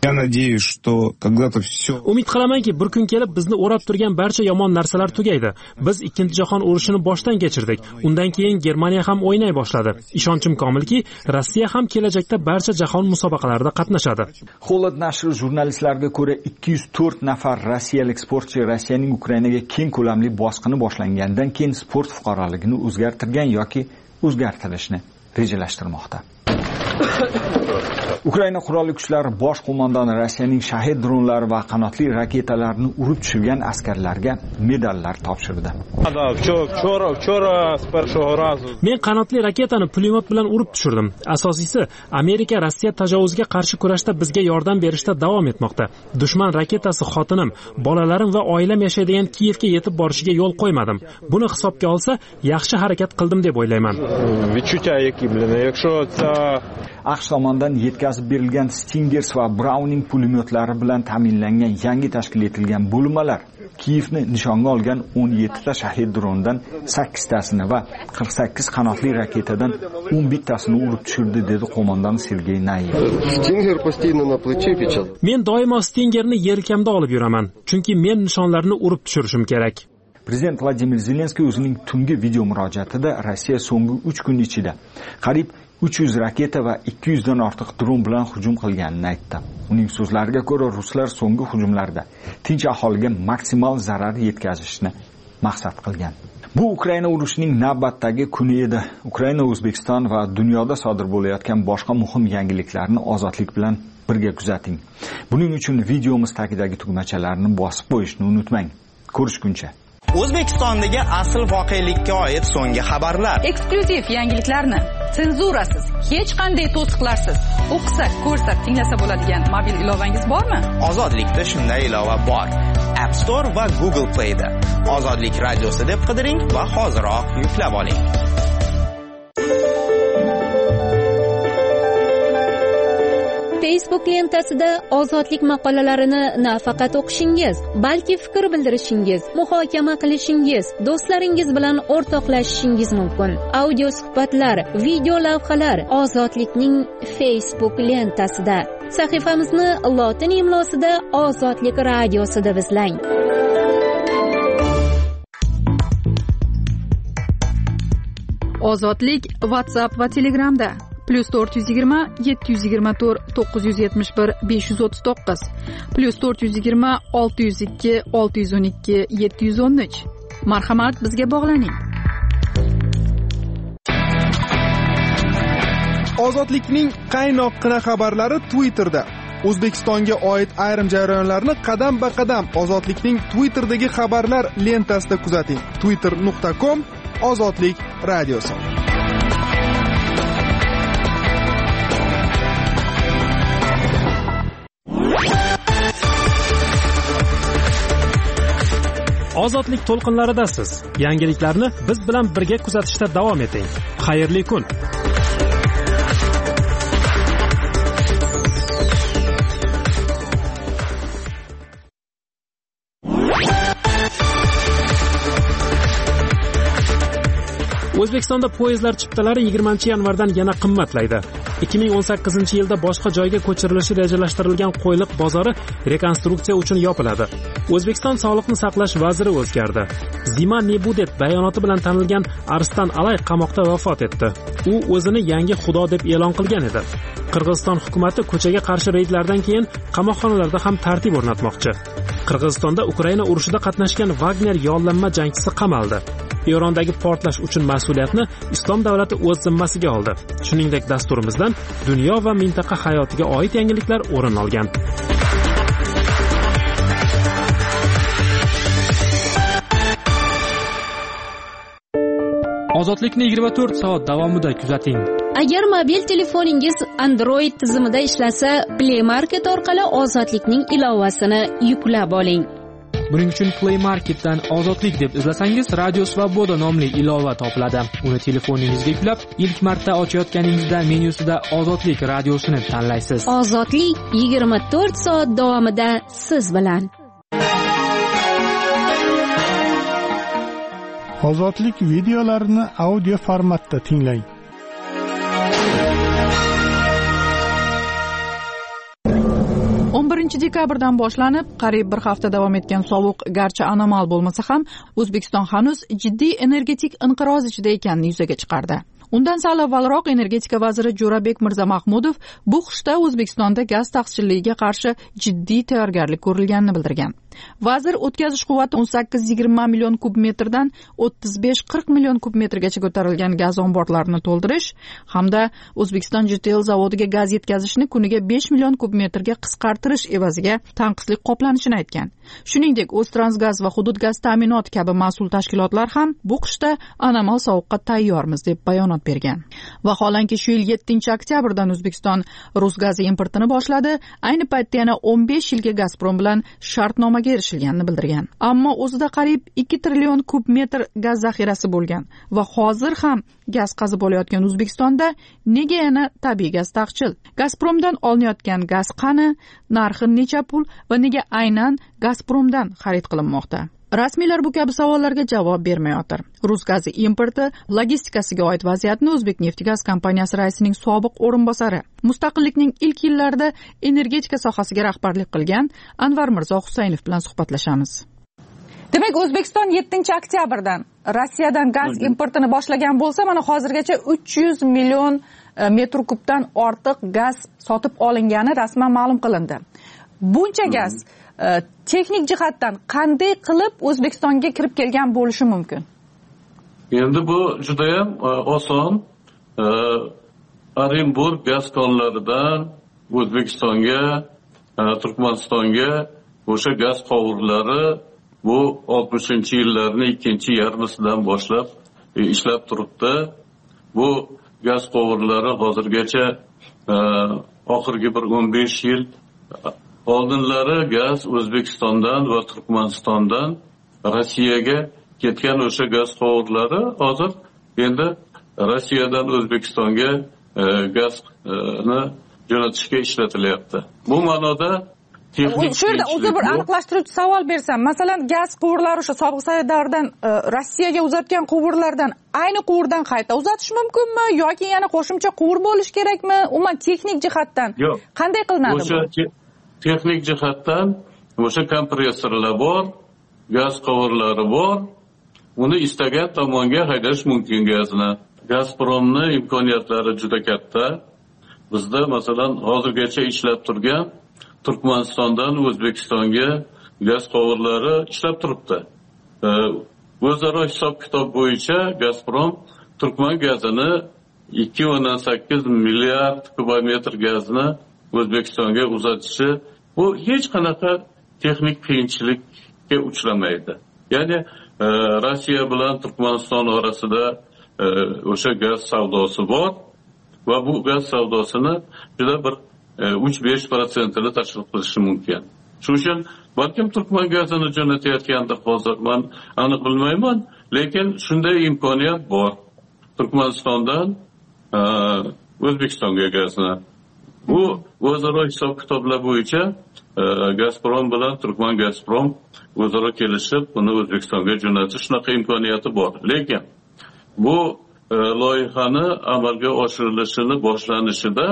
Umid qilamanki, bir kun kelib bizni o'rab turgan barcha yomon narsalar tugaydi. Biz ikkinchi jahon urushini boshdan kechirdik. Undan keyin Germaniya ham o'ynay boshladi. Ishonchim komilki, Rossiya ham kelajakda barcha jahon musobaqalarida qatnashadi.
Holod nashri jurnalistlarga ko'ra ikki yuz to'rt nafar rossiyalik sportchi Rossiyaning Ukrainaga keng ko'lamli bosqini boshlangandan keyin sport fuqaroligini o'zgartirgan yoki o'zgartirishni rejalashtirmoqda. Ukraina qurolli kuchlari bosh qo'mondoni Rossiyaning shahid dronlari va qanotli raketalarni urib tushirgan askarlarga medallar topshirdi.
Men qanotli raketani pulemyot bilan urib tushirdim. Asosiysi, Amerika Rossiya tajovuzga qarshi kurashda bizga yordam berishda davom etmoqda. Dushman raketasi xotinim, bolalarim va oilam yashaydigan Kiyevga yetib borishiga yo'l qo'ymadim. Buni hisobga olsa, yaxshi harakat qildim deb o'ylayman.
AQSh tomonidan yetkazib berilgan Stingers va Browning pulemyotlari bilan ta'minlangan yangi tashkil etilgan bo'linmalar Kiyevni nishonga olgan o'n yettita shahid drondan sakkiztasini va qirq sakkiz qanotli raketadan o'n bittasini urib tushirdi, dedi qo'mondon Sergey Nayev.
Men doimo Stingerni yelkamda olib yuraman, chunki men nishonlarni urib tushirishim kerak.
Prezident Vladimir Zelenskiy o'zining tungi video murojaatida Rossiya so'nggi uch kun ichida qariyb uch yuz raketa va ikki yuz dan ortiq dron bilan hujum qilganini aytdi. Uning so'zlariga ko'ra, ruslar so'nggi hujumlarda tinch aholiga maksimal zarar yetkazishni maqsad qilgan. Bu Ukraina urushining navbatdagi kuni edi. Ukraina, O'zbekiston va dunyoda sodir bo'layotgan boshqa muhim yangiliklarni ozodlik bilan birga kuzating. Buning uchun videomiz tagidagi tugmachalarni bosib qo'yishni unutmang. Ko'rishguncha.
O'zbekistondagi asl voqelikka oid so'nggi xabarlar,
eksklyuziv yangiliklarni senzurasiz, hech qanday to'siqlarsiz o'qisak, ko'rsak, tinglasa bo'ladigan mobil ilovangiz bormi?
Ozodlikda shunday ilova bor. App Store va Google Play da Ozodlik radiosi deb qidiring va hoziroq yuklab oling.
Facebook lentasida ozodlik maqolalarini nafaqat o'qishingiz, balki fikr bildirishingiz, muhokama qilishingiz, do'stlaringiz bilan o'rtoqlashishingiz mumkin. Audio suhbatlar, video lavhalar ozodlikning Facebook lentasida. Sahifamizni lotin imlosida Ozodlik radiosi deb izlang.
Ozodlik WhatsApp va Telegramda plus to'rt yuz yigirma yetti yuz yigirma to'rt to'qqiz yuz yetmish bir besh yuz o'ttiz to'qqiz plus to'rt yuz yigirma olti yuz ikki olti yuz o'n ikki yetti yuz o'n uch. Marhamat, bizga bog'laning.
Ozodlikning qaynoqqina xabarlari Twitterda. O'zbekistonga oid ayrim jarayonlarni qadam-ba-qadam Ozodlikning Twitterdagi xabarlar lentasida kuzating. twitter nuqta com Ozodlik radiosi.
Ozodlik to'lqinlaridasiz. Yangiliklarni biz bilan birga kuzatishda davom eting. Xayrli kun. O'zbekistonda poyezdlar chiptalari yigirmanchi yanvardan yana qimmatlaydi. ikki ming o'n sakkizinchi yilda boshqa joyga ko'chirilishi rejalashtirilgan Qo'yliq bozori rekonstruksiya uchun yopiladi. O'zbekiston Sog'liqni saqlash vaziri o'zgardi. Zima Nebudet bayonoti bilan tanilgan Arstan Alay qamoqda vafot etdi. U o'zini yangi xudo deb e'lon qilgan edi. Qirg'iziston hukumatı ko'chaga qarshi reydlardan keyin qamoqxonalarda ham tartib o'rnatmoqchi. Qirg'izistonda Ukraina urushida qatnashgan Wagner yollanma jangchisi qamaldi. Erondagi portlash uchun mas'uliyatni Islom davlati o'z zimmasiga oldi. Shuningdek, dasturimizdan dunyo va mintaqa hayotiga oid yangiliklar o'rin olgan. Ozodlikni yigirma to'rt soat davomida kuzating.
Agar mobil telefoningiz Android tizimida ishlasa, Play Market orqali Ozodlikning ilovasini yuklab oling.
Buning uchun Play Marketdan Ozodlik deb izlasangiz, Radio Svoboda nomli ilova topiladi. Uni telefoningizga yuklab, ilk marta ochayotganingizda menyusida Ozodlik radiosini tanlaysiz.
Ozodlik yigirma to'rt soat davomida siz bilan.
Ozodlik videolarini audio formatda tinglang.
o'n birinchi dekabrdan boshlanib qariyb bir hafta davom etgan sovuq garchi anomal bo'lmasa ham O'zbekiston hanuz jiddiy energetik inqiroz ichida ekanini yuzaga chiqardi. Undan sal avvalroq energetika vaziri Jo'rabek Mirzamahmudov bu xushda O'zbekistonda gaz taqchilligiga qarshi jiddiy tayyorgarlik ko'rilganini bildirgan. Vazir o'tkazish quvvati o'n sakkiz yigirma million kub metrdan o'ttiz besh qirq million kub metrgacha ko'tarilgan gaz omborlarini to'ldirish hamda O'zbekiston J T L zavodiga gaz yetkazishni kuniga besh million kub metrga qisqartirish evaziga tanqislik qoplanishini aytgan. Shuningdek, O'ztransgaz va Hudud gaz ta'minoti kabi mas'ul tashkilotlar ham bu qishda anomal sovuqqa tayyormiz deb bayonot bergan. Vaholanki shu yil yettinchi oktyabrdan O'zbekiston rus gazi importini boshladi. Ayni paytda yana o'n besh yilga Gazprom bilan shartnoma erishilganini bildirgan. Ammo o'zida qariyb ikki trillion kub metr gaz zaxirasi bo'lgan va hozir ham gaz qazib olayotgan O'zbekistonda nega yana tabiiy gaz taqchil? Gazpromdan olinayotgan gaz qani, narxi necha pul va nega aynan Gazpromdan xarid qilinmoqda? Rasmiylar bu kabi savollarga javob bermayotir. Rus gazi importi logistikasiga oid vaziyatni O'zbekneftgaz kompaniyasi raisining sobiq o'rinbosari, mustaqillikning ilk yillarida energetika sohasiga rahbarlik qilgan Anvar Mirzo Husaynov bilan suhbatlashamiz. Demak, O'zbekiston yettinchi oktyabrdan Rossiyadan gaz importini boshlagan bo'lsa, mana hozirgacha uch yuz million metr kubdan ortiq gaz sotib olingani rasman ma'lum qilindi. Buncha gaz texnik jihatdan qanday qilib O'zbekistonga kirib kelgan bo'lishi mumkin?
Endi bu juda ham oson. Orenburg gaz konlaridan O'zbekistonga, Turkmanistonga o'sha gaz qovurlari bu oltmishinchi yillarning ikkinchi yarmisidan boshlab ishlab turibdi. Bu gaz qovurlari hozirgacha oxirgi bir o'n besh yil oldinlari gaz O'zbekistondan va Turkmanistondan Rossiyaga ketgan o'sha gaz qovurlari hozir endi Rossiyadan O'zbekistonga gazni jo'natishga ishlatilyapti. Bu ma'noda texnik
shu yerda o'zi bir aniqlashtiruvchi savol bersam, masalan, gaz quvurlari o'sha sobiq Sovet davridan Rossiyaga uzatgan quvurlardan ayni quvurdan qayta uzatish mumkinmi yoki yana qo'shimcha quvur bo'lish kerakmi? Umuman texnik jihatdan qanday qilinadi bu?
Texnik jihatdan o'sha kompressorlar bor, gaz quvurlari bor. Uni istagan tomonga haydash mumkin gazni. Gazpromning imkoniyatlari juda katta. Bizda masalan hozirgacha ishlab turgan Turkmanistondan O'zbekistonga gaz quvurlari ishlab turibdi. O'zaro hisob-kitob bo'yicha Gazprom Turkman gazini ikki o'ndan sakkiz milliard kubometr gazni O'zbekistonga uzatishi bu hech qanaqa texnik qiyinchilikka uchramaydi. Ya'ni Rossiya bilan Turkmaniston orasida o'sha gaz savdosi bor va bu gaz savdosini juda bir uch besh prosentini tashkil qilishi mumkin. Shuning uchun balkim Turkman gazini jo'natayotgandir, hozir men aniq bilmayman, lekin shunday imkoniyat bor. Turkmanistondan O'zbekistonga gazni. Bu o'zaro hisob kitoblar bo'yicha Gazprom bilan Turkman Gazprom o'zaro kelishib, buni O'zbekistonga jo'natish shunaqa imkoniyati bor. Lekin bu loyihani amalga oshirilishini boshlanishida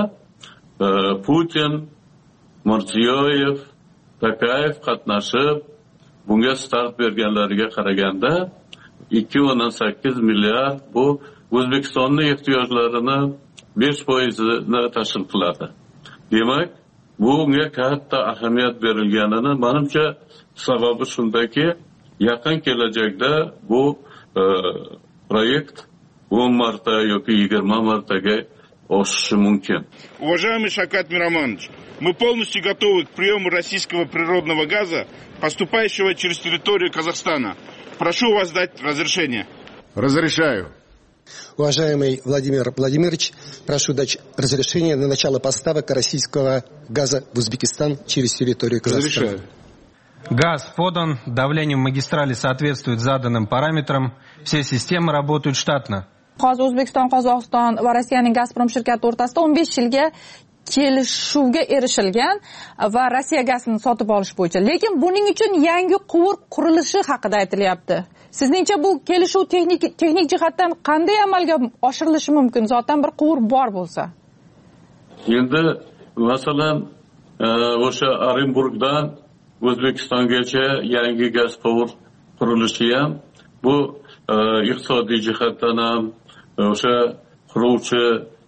Putin, Mirziyoyev, Takayev qatnashib, bunga start berganlariga qaraganda ikki o'ndan sakkiz milliard bu O'zbekistonning ehtiyojlarini besh foizini tashkil qiladi. Demak, bunga katta ahamiyat berilganini menimcha sababi shundaki, yaqin kelajakda bu e, proyekt o'n marta yoki yigirma martaga oshishi mumkin.
Уважаемый Шавкат Миромонович, мы полностью готовы к приему российского природного газа, поступающего через территорию Казахстана. Прошу вас дать разрешение.
Разрешаю.
Уважаемый Владимир Владимирович, прошу дать разрешение на начало поставок российского газа в Узбекистан через территорию Казахстана.
Разрешаю.
Газ подан, давление в магистрали соответствует заданным параметрам, все системы работают штатно.
Hozir O'zbekiston, Qozog'iston va Rossiyaning Gazprom shirkati o'rtasida o'n besh yilga kelishuvga erishilgan va Rossiya gazini sotib olish bo'yicha. Lekin buning uchun yangi quvur qurilishi haqida aytilyapti. Sizningcha bu kelishuv texnik texnik jihatdan qanday amalga oshirilishi mumkin? Zotan bir quvur bor bo'lsa.
Endi masalan, o'sha Orenburgdan O'zbekistongacha yangi gaz quvur qurilishi ham bu iqtisodiy jihatdan ham o'sha quruvchi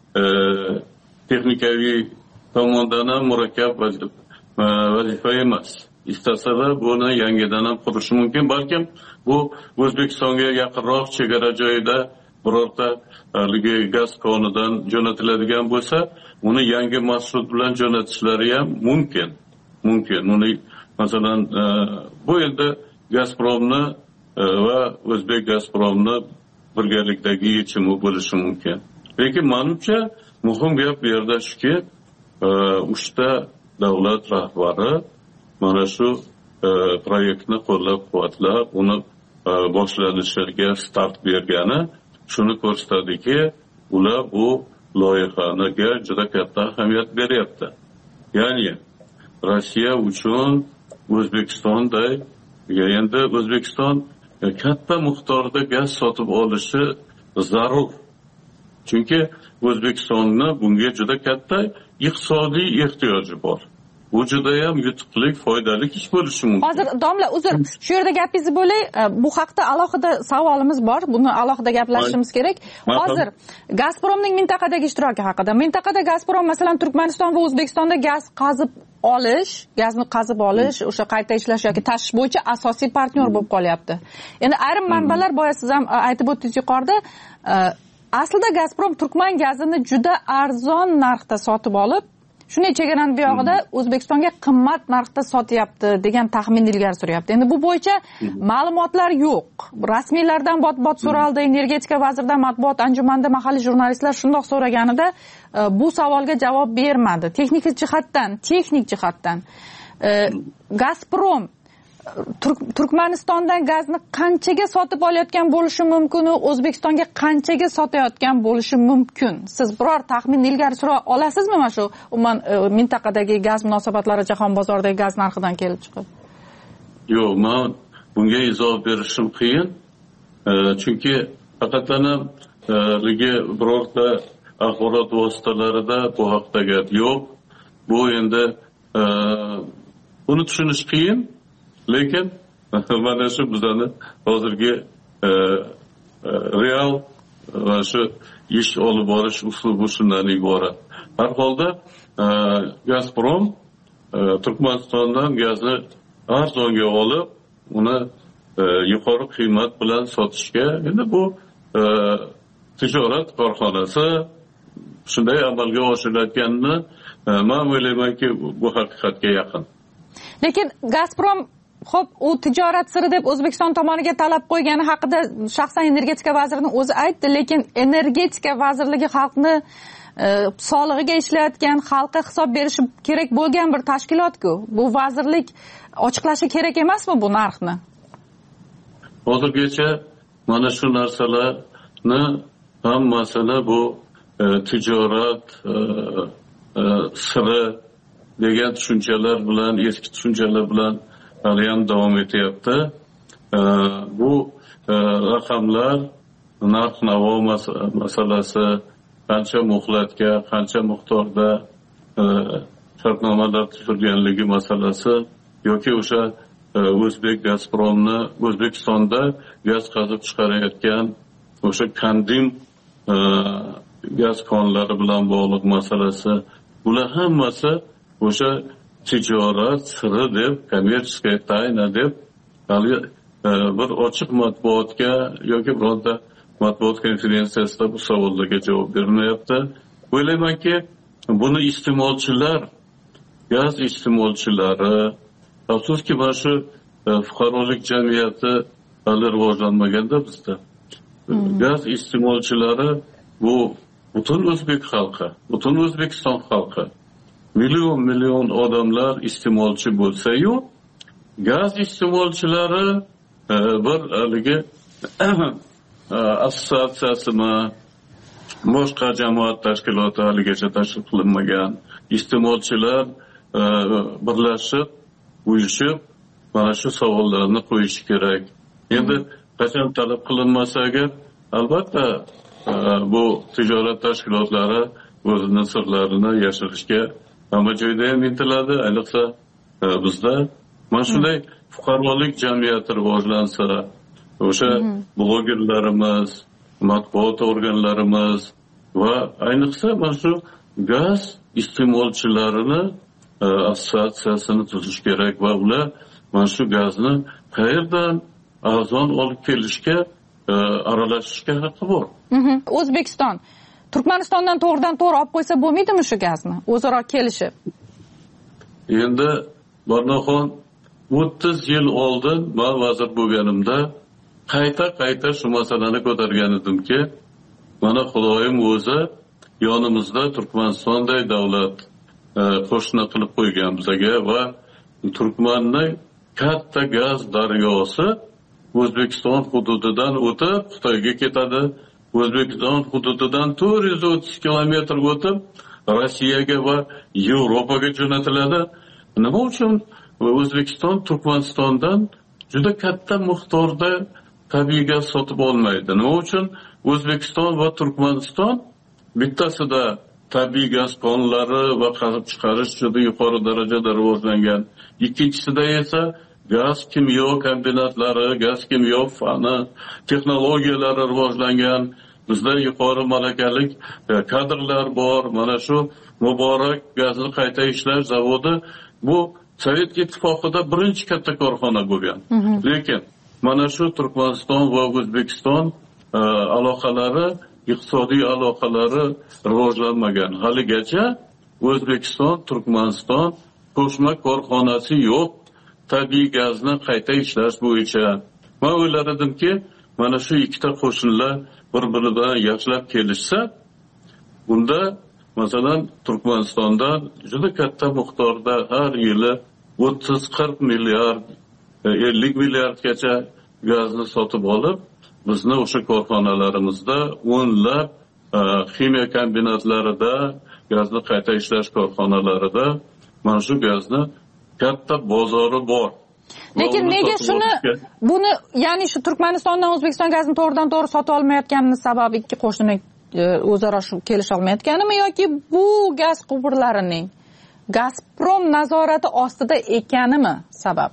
texnikaviy tomondan ham murakkab vazifa emas. Istasalar buni yangidan ham qurish mumkin. Balkim bu O'zbekistonga yaqinroq chegara joyida birorta haligi gaz konidan jo'natiladigan bo'lsa, uni yangi marshrut bilan jo'natishlari ham mumkin. Mumkin. Uni masalan bu endi Gazpromni va O'zbek Gazpromni birgalikdagi yechimi bo'lishi mumkin. Lekin menimcha muhim gap bu yerda shuki, uchta davlat rahbari mana shu proyektni qo'llab-quvvatlab, uni boshlanishiga start bergani shuni ko'rsatadiki, ular bu loyihaga juda katta ahamiyat beryapti. Ya'ni Rossiya uchun O'zbekistonday, endi O'zbekiston katta miqdorda gaz sotib olishi zarur. Chunki O'zbekistonning bunga juda katta iqtisodiy ehtiyoji bor. Bu juda ham yutuqli, foydali ish bo'lishi mumkin.
Hozir domla, uzr, shu yerda gapingizni bo'lay. Bu haqda alohida savolimiz bor. Buni alohida gaplashishimiz kerak. Hozir Gazpromning mintaqadagi ishtiroki haqida. Mintaqada Gazprom masalan Turkmaniston va O'zbekistonda gaz qazib olish, gazni qazib olish, o'sha qayta ishlash yoki tashish bo'yicha asosiy partnyor bo'lib qolyapti. Endi ayrim manbalar boya siz ham aytib o'tdingiz yuqorida, aslida Gazprom Turkman gazini juda arzon narxda sotib olib, shunday chegarani buyog'ida O'zbekistonga qimmat narxda sotyapti degan taxmin ilgari suryapti. Endi bu bo'yicha ma'lumotlar yo'q. Rasmiylardan bot-bot so'raldi, energetika vaziridan matbuot anjumanida mahalliy jurnalistlar shundoq so'raganida bu savolga javob bermadi. Texnik jihatdan, texnik jihatdan Gazprom Turkmanistondan gazni qanchaga sotib olayotgan bo'lishi mumkin, O'zbekistonga qanchaga sotayotgan bo'lishi mumkin? Siz biror taxmin ilgari sura olasizmi mana shu umuman mintaqadagi gaz munosabatlari jahon bozoridagi gaz narxidan kelib chiqib?
Yo'q, men bunga izoh berishim qiyin. Chunki faqatgina ligi birorta axborot vositalarida bu haqda gap yo'q. Bu endi buni tushunish qiyin. Lekin mana shu bizani hozirgi real va shu ish olib borish uslubi shundan iborat. Har holda Gazprom Turkmanistondan gazni arzonga olib, uni yuqori qiymat bilan sotishga, endi bu tijorat korxonasi shunday amalga oshirilayotganini men o'ylaymanki, bu haqiqatga yaqin.
Lekin Gazprom xo'p, u tijorat siri deb O'zbekiston tomoniga talab qo'ygani haqida shaxsan energetika vazirining o'zi aytdi, lekin energetika vazirligi xalqni solig'iga ishlayotgan, xalqqa hisob berishi kerak bo'lgan bir tashkilot-ku. Bu vazirlik ochiqlashi kerak emasmi bu narxni?
Hozirgacha mana shu narsalarni hammasini bu e, tijorat e, e, siri degan tushunchalar bilan, eski tushunchalar bilan hali ham davom etyapti. E, bu e, raqamlar, narx navo masalasi, qancha muhlatga, qancha miqdorda e, shartnomalar tuzilganligi masalasi yoki o'sha O'zbek Gazpromni O'zbekistonda gaz qazib chiqarayotgan o'sha Kandim e, gaz konlari bilan bog'liq masalasi, bular hammasi o'sha tijorat siri deb, kommersiya tayna deb hali e, bir ochiq matbuotga yoki bironta matbuot konferensiyasida bu savollarga javob bermayapti. O'ylaymanki, buni iste'molchilar, gaz iste'molchilari, afsuski mana shu fuqarolik jamiyati hali rivojlanmaganda bizda. Hmm. Gaz iste'molchilari bu butun o'zbek xalqi, butun O'zbekiston xalqi. Million million odamlar iste'molchi bo'lsa-yu, gaz iste'molchilari e, bir haligi assotsiatsiyasimi, boshqa jamoat tashkiloti haligacha tashkil qilinmagan. Iste'molchilar e, birlashib, uyushib mana shu savollarni qo'yish kerak. Endi qachon talab qilinmasa agar, albatta bu tijorat tashkilotlari o'zining sirlarini yashirishga hamma joyda ham intiladi. Ayniqsa bizda mana shunday fuqarolik jamiyati rivojlansa, o'sha blogerlarimiz, matbuot organlarimiz va ayniqsa mana shu gaz iste'molchilarini assotsiatsiyasini tuzish kerak va ular mana shu gazni qayerdan arzon olib kelishga aralashishga haqqi bor.
O'zbekiston Turkmanistondan to'g'ridan to'g'ri olib qo'ysa bo'lmaydimi shu gazni? O'zaro kelishib.
Endi Barnoxon o'ttiz yil oldin men vazir bo'lganimda qayta-qayta shu masalani ko'targan edimki, mana Xudoyim o'zi yonimizda Turkmanistonday davlat qo'shni qilib qo'ygan bizga va Turkmanning katta gaz daryosi O'zbekiston hududidan o'tib Xitoyga ketadi. O'zbekiston hududidan to'rt yuz o'ttiz kilometr o'tib Rossiyaga va Yevropaga jo'natiladi. Nima uchun O'zbekiston Turkmanistondan juda katta miqdorda tabiiy gaz sotib olmaydi? Nima uchun O'zbekiston va Turkmaniston bittasida tabiiy gaz konlari va qazib chiqarish juda yuqori darajada rivojlangan, ikkinchisida esa gaz kimyo kombinatlari, gaz kimyo fani, texnologiyalari rivojlangan, bizda yuqori malakali kadrlar bor. Mana shu Muborak gazni qayta ishlash zavodi bu Sovet ittifoqida birinchi katta korxona bo'lgan. Lekin mana shu Turkmaniston va O'zbekiston aloqalari, iqtisodiy aloqalari rivojlanmagan. Haligacha O'zbekiston, Turkmaniston qo'shma korxonasi yo'q tabiiy gazni qayta ishlash bo'yicha. Men o'ylar edimki, mana shu ikkita qo'shinlar bir-biridan yaxshilab kelishsa, bunda masalan Turkmanistondan juda katta miqdorda har yili o'ttiz qirq milliard, ellik milliardgacha gazni sotib olib, bizni o'sha korxonalarimizda o'nlab ximiya kombinatlarida, gazni qayta ishlash korxonalarida mana shu gazni katta bozori bor.
Lekin nega shuni buni, ya'ni shu Turkmanistondan O'zbekiston gazini to'g'ridan to'g'ri sotib olmayotganini sababi ikki qo'shni o'zaro shu kelisha olmayotganimi yoki bu gaz quvurlarining Gazprom nazorati ostida ekanimi sabab?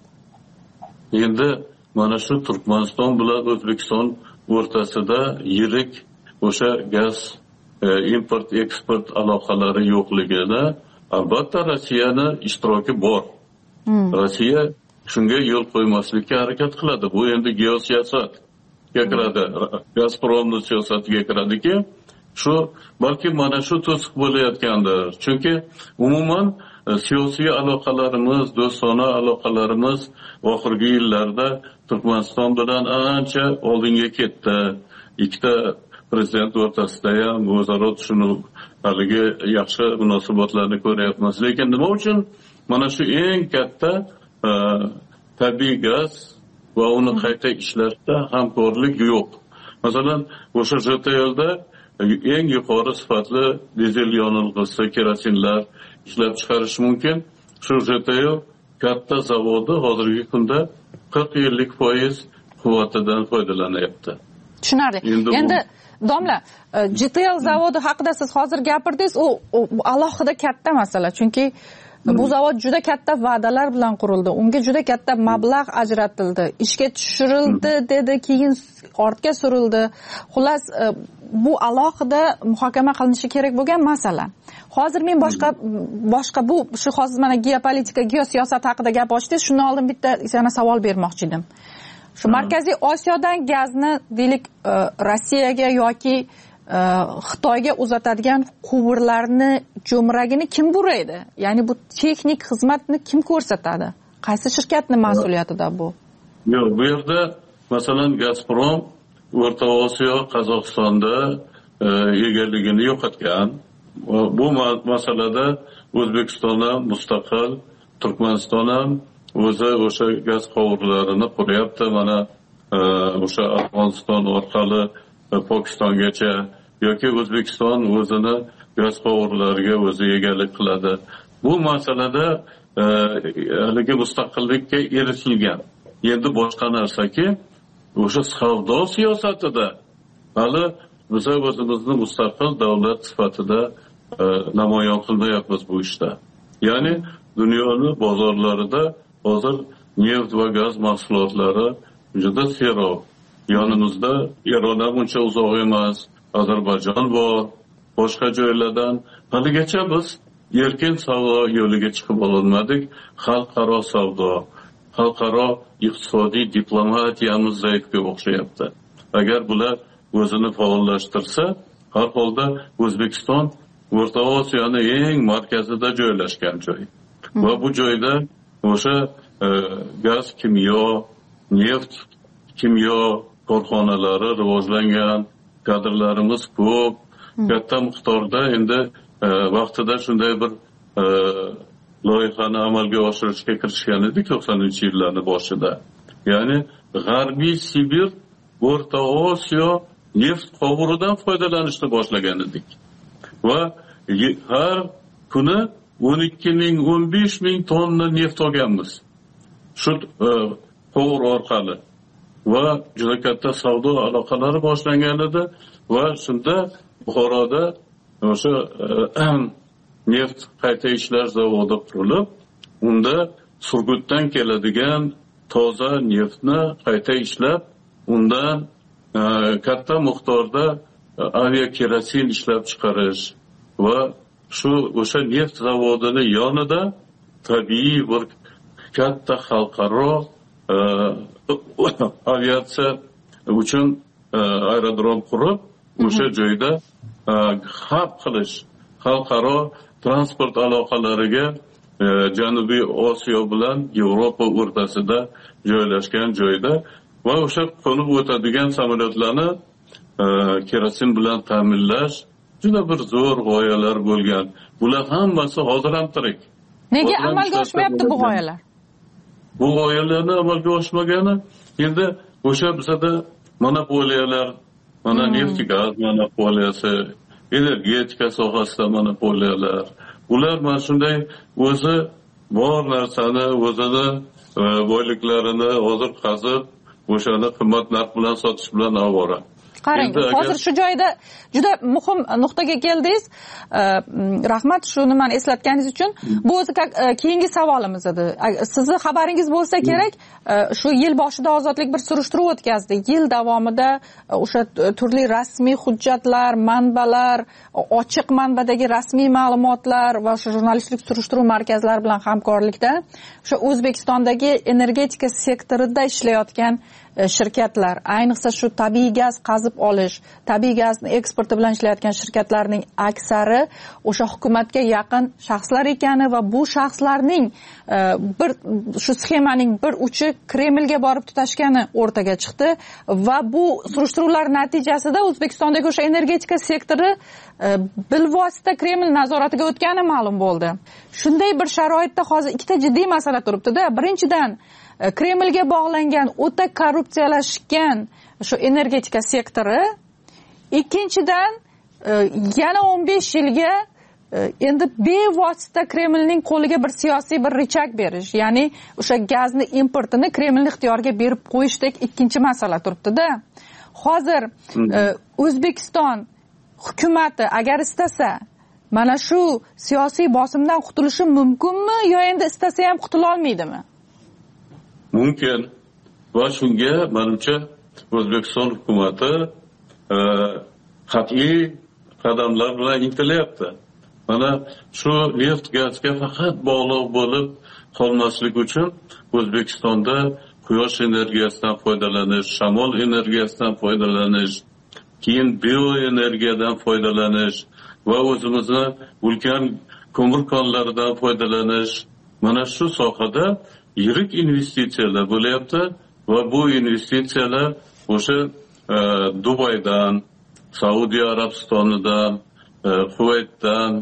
Endi mana shu Turkmaniston bilan O'zbekiston o'rtasida yirik o'sha gaz import eksport aloqalari yo'qligida albatta Rossiyani ishtiroki bor. Hmm. Rossiya shunga yo'l qo'ymaslikka harakat qiladi. Bu endi geosiyosatga kiradi. Gazpromning siyosatiga kiradiki, shu balki mana shu to'siq bo'layotgandir. Chunki umuman siyosiy aloqalarimiz, do'stona aloqalarimiz oxirgi yillarda Turkmaniston bilan ancha oldinga ketdi. Ikkita prezident o'rtasida ham o'zaro tushunib, haligi yaxshi munosabatlarni ko'ryapmiz. Lekin nima uchun mana shu eng katta tabiiy gaz va uni qayta ishlashda hamkorlik yo'q. Masalan, o'sha J T L'da eng yuqori sifatli dizel yonilg'isi, kerosinlar ishlab chiqarish mumkin. Shu J T L katta zavodi hozirgi kunda qirq ellik foiz quvvatidan foydalanyapti.
Tushunarli. Endi domla, J T L zavodi haqida siz hozir gapirdingiz, u alohida katta masala, chunki bu zavod juda katta va'dalar bilan qurildi. Unga juda katta mablag' ajratildi. Ishga tushirildi dedi, keyin ortga surildi. Xullas, bu alohida muhokama qilinishi kerak bo'lgan masala. Hozir men boshqa boshqa bu shu hozir mana geopolitika, geosiyosat haqida gap ochdingiz. Shundan oldin bitta yana savol bermoqchi edim. Shu Markaziy Osiyodan gazni deylik Rossiyaga yoki Xitoyga uzatadigan quvurlarni jo'mragini kim buraydi? Ya'ni bu texnik xizmatni kim ko'rsatadi? Qaysi shirkatning mas'uliyatida bu?
Yo'q, bu yerda masalan Gazprom O'rta Osiyo, Qozog'istonda egaligini yo'qotgan. Bu masalada O'zbekiston ham mustaqil, Turkmaniston ham o'zi o'sha gaz quvurlarini quryapti. Mana o'sha Afg'oniston orqali Pokistongacha yoki O'zbekiston o'zini gaz quvurlariga o'zi egalik qiladi. Bu masalada haligi mustaqillikka erishilgan. Endi boshqa narsaki, o'sha savdo siyosatida hali biz o'zimizni mustaqil davlat sifatida namoyon qilmayapmiz bu ishda. Ya'ni dunyoni bozorlarida hozir neft va gaz mahsulotlari juda serob. Yonimizda Eron ham uncha uzoq emas, Ozarbayjon bor, boshqa joylardan haligacha biz erkin savdo yo'liga chiqib olmadik. Xalqaro savdo, xalqaro iqtisodiy diplomatiyamiz zaifga o'xshayapti. Agar bular o'zini faollashtirsa, har holda O'zbekiston O'rta Osiyoning eng markazida joylashgan joy. Va bu joyda o'sha gaz, kimyo, neft, kimyo korxonalari rivojlangan, kadrlarimiz ko'p, katta miqdorda endi vaqtida shunday bir loyihani amalga oshirishga kirishgan edik to'qsoninchi yillarning boshida. Ya'ni G'arbiy Sibir, O'rta Osiyo neft qovuridan foydalanishni boshlagan edik. Va har kuni o'n ikki ming o'n besh ming tonna neft olganmiz. Shu qovur orqali. Va juda katta savdo aloqalari boshlangan edi va shunda Buxoroda o'sha neft qayta ishlash zavodi qurilib, unda Surgutdan keladigan toza neftni qayta ishlab, undan katta miqdorda aviakerosin ishlab chiqarish va shu o'sha neft zavodini yonida tabiiy bir katta xalqaro aviatsiya uchun aerodrom qurib, o'sha joyda hab qilish, xalqaro transport aloqalariga Janubiy Osiyo bilan Yevropa o'rtasida joylashgan joyda va o'sha qo'nib o'tadigan samolyotlarni kerosin bilan ta'minlash juda bir zo'r g'oyalar bo'lgan. Bular hammasi hozir ham tirik.
Nega amalga oshmayapti bu g'oyalar?
Bu g'oyalarni amalga oshmagani endi o'sha bizada monopoliyalar, mana neft gaz monopoliyasi, energetika sohasida monopoliyalar. Ular mana shunday o'zi bor narsani, o'zini boyliklarini hozir qazib, o'shani qimmat narx bilan sotish bilan avvora.
Qarang, hozir shu joyda juda muhim nuqtaga keldingiz. Rahmat shu nimani eslatganingiz uchun. Bu o'zi keyingi savolimiz edi. Sizni xabaringiz bo'lsa kerak, shu yil boshida Ozodlik bir surishtiruv o'tkazdi. Yil davomida o'sha turli rasmiy hujjatlar, manbalar, ochiq manbadagi rasmiy ma'lumotlar va o'sha jurnalistlik surishtiruv markazlari bilan hamkorlikda o'sha O'zbekistondagi energetika sektorida ishlayotgan shirkatlar, ayniqsa shu tabiiy gaz qazib olish, tabiiy gazni eksporti bilan ishlayotgan shirkatlarning aksari o'sha hukumatga yaqin shaxslar ekani va bu shaxslarning bir shu sxemaning bir uchi Kremlga borib tutashgani o'rtaga chiqdi va bu surishtiruvlar natijasida O'zbekistondagi o'sha energetika sektori bilvosita Kreml nazoratiga o'tgani ma'lum bo'ldi. Shunday bir sharoitda hozir ikkita jiddiy masala turibdi-da. Birinchidan, Kremlga bog'langan o'ta korrupsiyalashgan shu energetika sektori, ikkinchidan yana o'n besh yilga endi bevosita Kremlning qo'liga bir siyosiy bir richak berish, ya'ni o'sha gazni importini Kremlning ixtiyoriga berib qo'yishdek ikkinchi masala turibdi-da. Hozir O'zbekiston hukumati agar istasa mana shu siyosiy bosimdan qutulishi mumkinmi yo endi istasa ham qutula olmaydimi?
Mumkin. Va shunga menimcha O'zbekiston hukumati qat'iy qadamlar bilan intilyapti. Mana shu neft gazga faqat bog'liq bo'lib qolmaslik uchun O'zbekistonda quyosh energiyasidan foydalanish, shamol energiyasidan foydalanish, keyin bioenergiyadan foydalanish va o'zimizni ulkan ko'mir konlaridan foydalanish. Mana shu sohada yirik investitsiyalar bo'lyapti va bu investitsiyalar o'sha Dubaydan, Saudiya Arabistonidan, Kuvaytdan,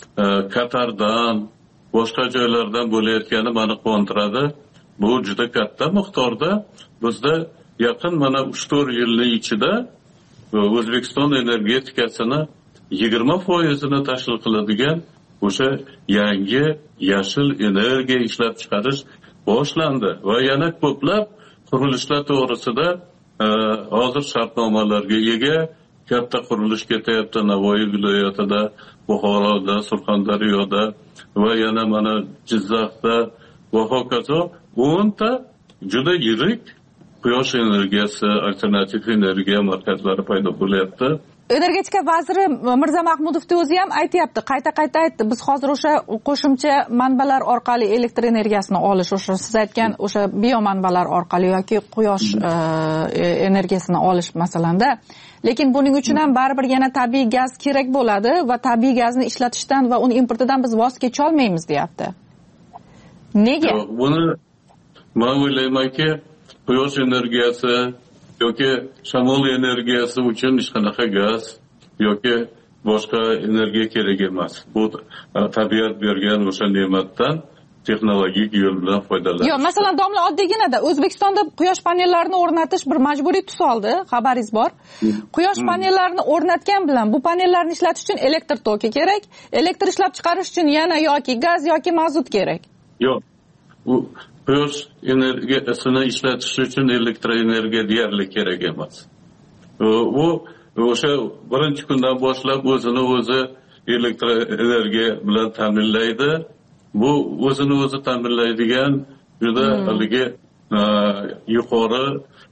Qatardan, boshqa joylardan bo'layotgani meni quvontiradi. Bu juda katta miqdorda bizda yaqin mana uch to'rt yilning ichida O'zbekiston energetikasini yigirma foizini tashkil qiladigan o'sha yangi yashil energiya ishlab chiqarish boshlandi va yana ko'plab qurilishlar to'g'risida hozir shartnomalarga ega katta qurilish ketyapti. Navoiy viloyatida, Buxoroda, Surxondaryoda va yana mana Jizzaxda va hokazo o'nta juda yirik quyosh energiyasi, alternativ energiya markazlari paydo bo'lyapti.
Energetika vaziri Mirza Mahmudovning o'zi ham aytayapti, qayta-qayta aytdi. Biz hozir o'sha qo'shimcha manbalar orqali elektr energiyasini olish, o'sha siz aytgan o'sha bio manbalar orqali yoki quyosh energiyasini olish masalanda. Lekin buning uchun ham baribir yana tabiiy gaz kerak bo'ladi va tabiiy gazni ishlatishdan va uni importidan biz voz kecha olmaymiz, deyapti. Nega?
Buni men o'ylaymanki, quyosh energiyasi yoki shamol energiyasi uchun hech qanaqa gaz yoki boshqa energiya kerak emas. Bu tabiat bergan o'sha ne'matdan texnologik yo'l bilan foydalanish.
Yo'q, masalan, domla oddiygina-da O'zbekistonda quyosh panellarini o'rnatish bir majburiy tus oldi, xabaringiz bor. Quyosh panellarini o'rnatgan bilan bu panellarni ishlatish uchun elektr toki kerak, elektr ishlab chiqarish uchun yana yoki gaz yoki mazut kerak.
Yo'q. Bu quyosh energiyasini ishlatish uchun elektr energiya deyarli kerak emas. U o'sha birinchi kundan boshlab o'zini o'zi elektr energiya bilan ta'minlaydi. Bu o'zini o'zi ta'minlaydigan juda haligi yuqori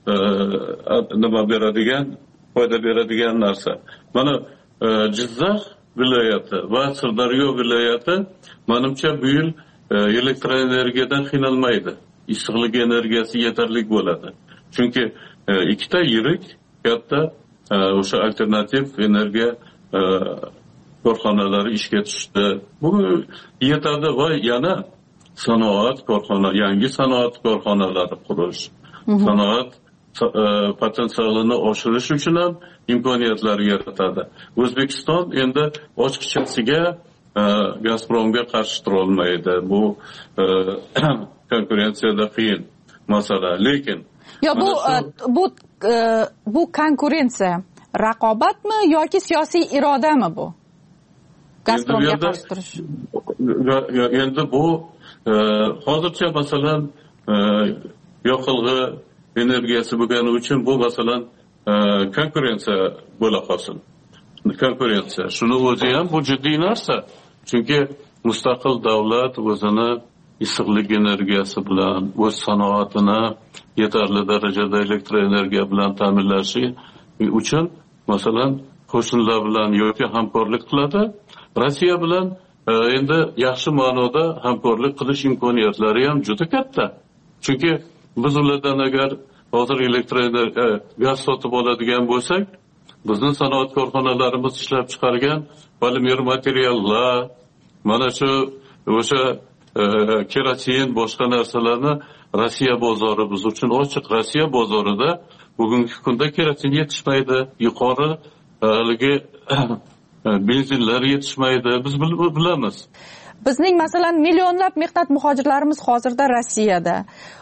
nima beradigan, foyda beradigan narsa. Mana Jizzax viloyati va Sirdaryo viloyati menimcha bu yil elektr energiyadan qiynalmaydi. Issiqlik energiyasi yetarli bo'ladi. Chunki ikkita yirik katta o'sha alternativ energiya korxonalari ishga tushdi. Bu yetadi va yana sanoat korxonalari, yangi sanoat korxonalari qurish, sanoat potensialini oshirish uchun ham imkoniyatlar yaratadi. O'zbekiston endi ochiqchasiga Gazpromga qarshi tura olmaydi. Bu konkurensiyada qiyin masala. Lekin
yo bu bu bu konkurensiya raqobatmi yoki siyosiy irodami bu? Gazpromga qarshi turish.
Endi bu hozircha masalan yoqilg'i energiyasi bo'lgani uchun bu masalan konkurensiya bo'la qolsin. Konkurensiya. Shuni o'zi ham bu jiddiy narsa. Chunki mustaqil davlat o'zini issiqlik energiyasi bilan o'z sanoatini yetarli darajada elektr energiya bilan ta'minlashi uchun masalan qo'shnilar bilan yoki hamkorlik qiladi. Rossiya bilan endi yaxshi ma'noda hamkorlik qilish imkoniyatlari ham juda katta. Chunki biz ulardan agar hozir elektr gaz sotib oladigan bo'lsak, bizni sanoat korxonalarimiz ishlab chiqargan polimer materiallar, mana shu o'sha kerosin, boshqa narsalarni Rossiya bozori biz uchun ochiq. Rossiya bozorida bugungi kunda kerosin yetishmaydi, yuqori haligi benzinlar yetishmaydi. Biz bilamiz.
Bizning masalan millionlab mehnat muhojirlarimiz hozirda Rossiyada.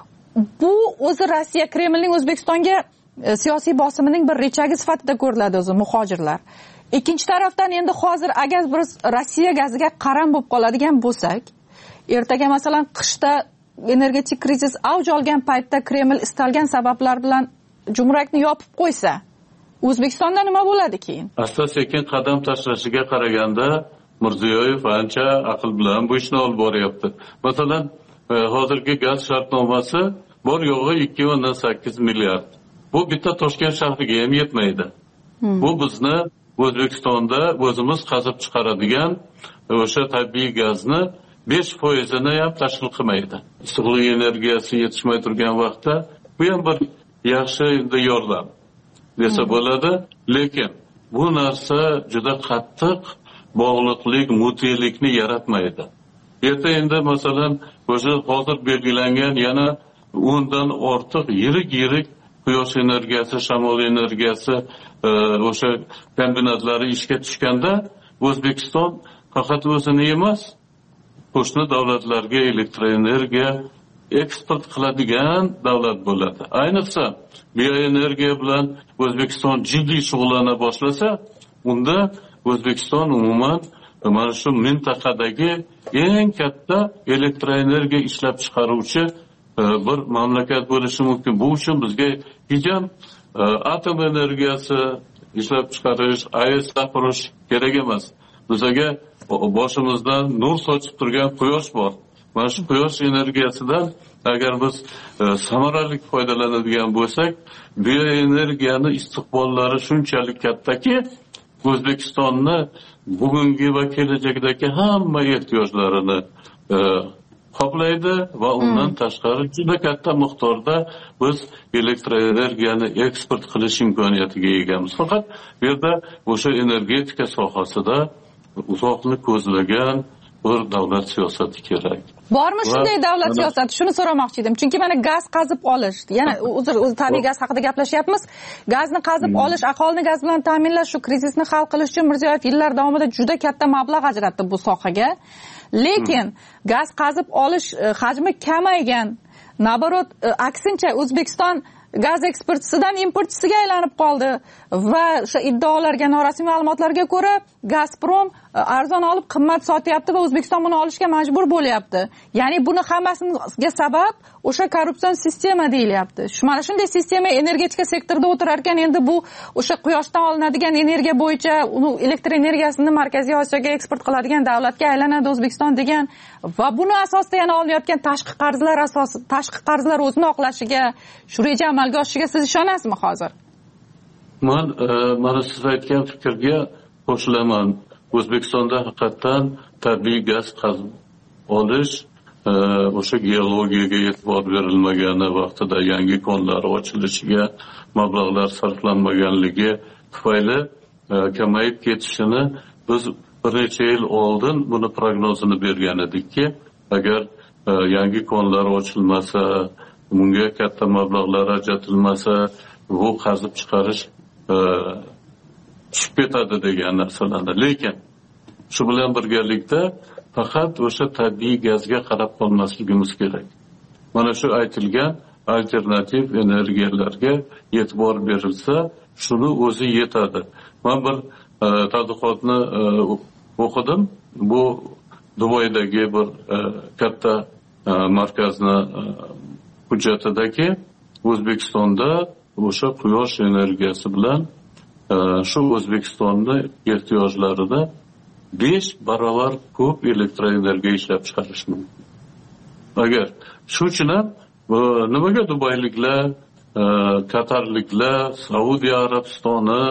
Bu o'zi Rossiya Kremlning O'zbekistonga siyosiy bosimining bir rechagi sifatida ko'riladi o'zi muhojirlar. Ikkinchi tarafdan endi hozir agar biz Rossiya gaziga qaram bo'lib qoladigan bo'lsak, ertaga masalan qishda energetik krizis avj olgan paytda Kreml istalgan sabablar bilan jumrakni yopib qo'ysa, O'zbekistonda nima bo'ladi keyin?
Asta sekin qadam tashlashiga qaraganda Mirziyoyev ancha aql bilan bu ishni olib boryapti. Masalan, hozirgi gaz shartnomasi bor yo'g'i ikki o'ndan sakkiz milliard. Bu bitta Toshkent shahriga ham yetmaydi. Hmm. Bu bizni O'zbekistonda o'zimiz qazib chiqaradigan o'sha tabiiy gazni besh foizini ham tashkil qilmaydi. Issiqlik energiyasi yetishmay turgan vaqtda bu ham bir yaxshi yordam desa bo'ladi, lekin bu narsa juda qattiq bog'liqlik, mutelikni yaratmaydi. Erta endi masalan o'sha hozir belgilangan yana o'ndan ortiq yirik-yirik quyosh energiyasi, shamol energiyasi o'sha kombinatlari ishga tushganda O'zbekiston faqat o'zini emas, qo'shni davlatlarga elektr energiya eksport qiladigan davlat bo'ladi. Ayniqsa bioenergiya bilan O'zbekiston jiddiy shug'ullana boshlasa, unda O'zbekiston umuman mana shu mintaqadagi eng katta elektroenergiya ishlab chiqaruvchi bir mamlakat bo'lishi mumkin. Bu uchun bizga hecham atom energiyasi ishlab chiqarish, A E S qurish kerak emas. Bizga boshimizdan nur sochib turgan quyosh bor. Mana shu quyosh energiyasidan agar biz samarali foydalanadigan bo'lsak, bioenergiyani istiqbollari shunchalik kattaki, O'zbekistonni bugungi va kelajakdagi hamma ehtiyojlarini qoplaydi va undan tashqari juda katta miqdorda biz elektroenergiyani eksport qilish imkoniyatiga egamiz. Faqat bu yerda o'sha energetika sohasida uzoqni ko'zlagan bir davlat siyosati kerak.
Bormi shunday davlat siyosati? Shuni so'ramoqchi edim. Chunki mana gaz qazib olish, yana uzr, o'zi tabiiy gaz haqida gaplashyapmiz. Gazni qazib olish, aholini gaz bilan ta'minlash, shu krizisni hal qilish uchun Mirziyoyev yillar davomida juda katta mablag' ajratdi bu sohaga. Lekin gaz qazib olish hajmi kamaygan. Naborot, aksincha O'zbekiston gaz eksportchisidan importchisiga aylanib qoldi va o'sha iddaolarga, norasmiy ma'lumotlarga ko'ra Gazprom arzon olib qimmat sotyapti va O'zbekiston buni olishga majbur bo'lyapti. Ya'ni buni hammasiga sabab o'sha korrupsion sistema deyilyapti. Mana shunday sistema energetika sektorida o'tirar ekan, endi bu o'sha quyoshdan olinadigan energiya bo'yicha uni elektr energiyasini Markaziy Osiyoga eksport qiladigan davlatga aylanadi O'zbekiston degan va buni asosida yana olinayotgan tashqi qarzlar asosi, tashqi qarzlar o'zini oqlashiga, shu reja amalga oshishiga siz ishonasizmi hozir?
Men mana siz aytgan fikrga qo'shilaman. O'zbekistonda haqiqatan tabiiy gaz qazib olish, o'sha geologiyaga e'tibor berilmagani vaqtida yangi konlar ochilishiga mablag'lar sarflanmaganligi tufayli kamayib ketishini biz bir necha yil oldin buni prognozini bergan edikki, agar yangi konlar ochilmasa, bunga katta mablag'lar ajratilmasa, bu qazib chiqarish tushib ketadi degan narsalarni. Lekin shu bilan birgalikda faqat o'sha tabiiy gazga qarab qolmasligimiz kerak. Mana shu aytilgan alternativ energiyalarga e'tibor berilsa, shuni o'zi yetadi. Men bir tadqiqotni o'qidim. Bu Dubaydagi bir katta markazni hujjatidagi O'zbekistonda o'sha quyosh energiyasi bilan shu O'zbekistonni ehtiyojlarida besh barobar ko'p elektroenergiya ishlab chiqarish mumkin. Agar shu uchun ham nimaga dubayliklar, qatarliklar, Saudiya Arabistoni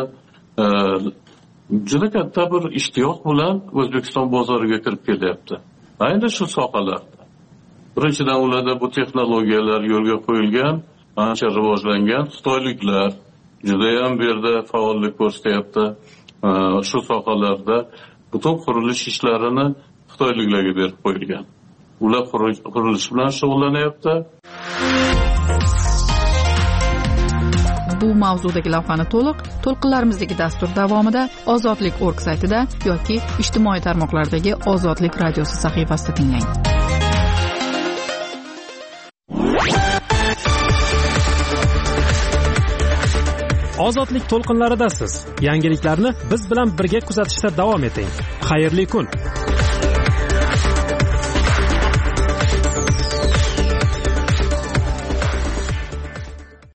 juda katta bir ishtiyoq bilan O'zbekiston bozoriga kirib kelyapti. Ayni shu sohalarda. Birinchidan ularda bu texnologiyalar yo'lga qo'yilgan ancha rivojlangan. Xitoyliklar judayam bu yerda faollik ko'rsatyapti. Shu sohalarda butun qurilish ishlarini xitoyliklarga berib qo'yilgan. Ular qurilish bilan shug'ullanyapti.
Bu mavzudagi lavhani to'liq to'lqinlarimizdagi dastur davomida Ozodlik nokta org saytida yoki ijtimoiy tarmoqlardagi Ozodlik radiosi sahifasida tinglang.
Ozodlik to'lqinlaridasiz. Yangiliklarni biz bilan birga kuzatishda davom eting. Xayrli kun.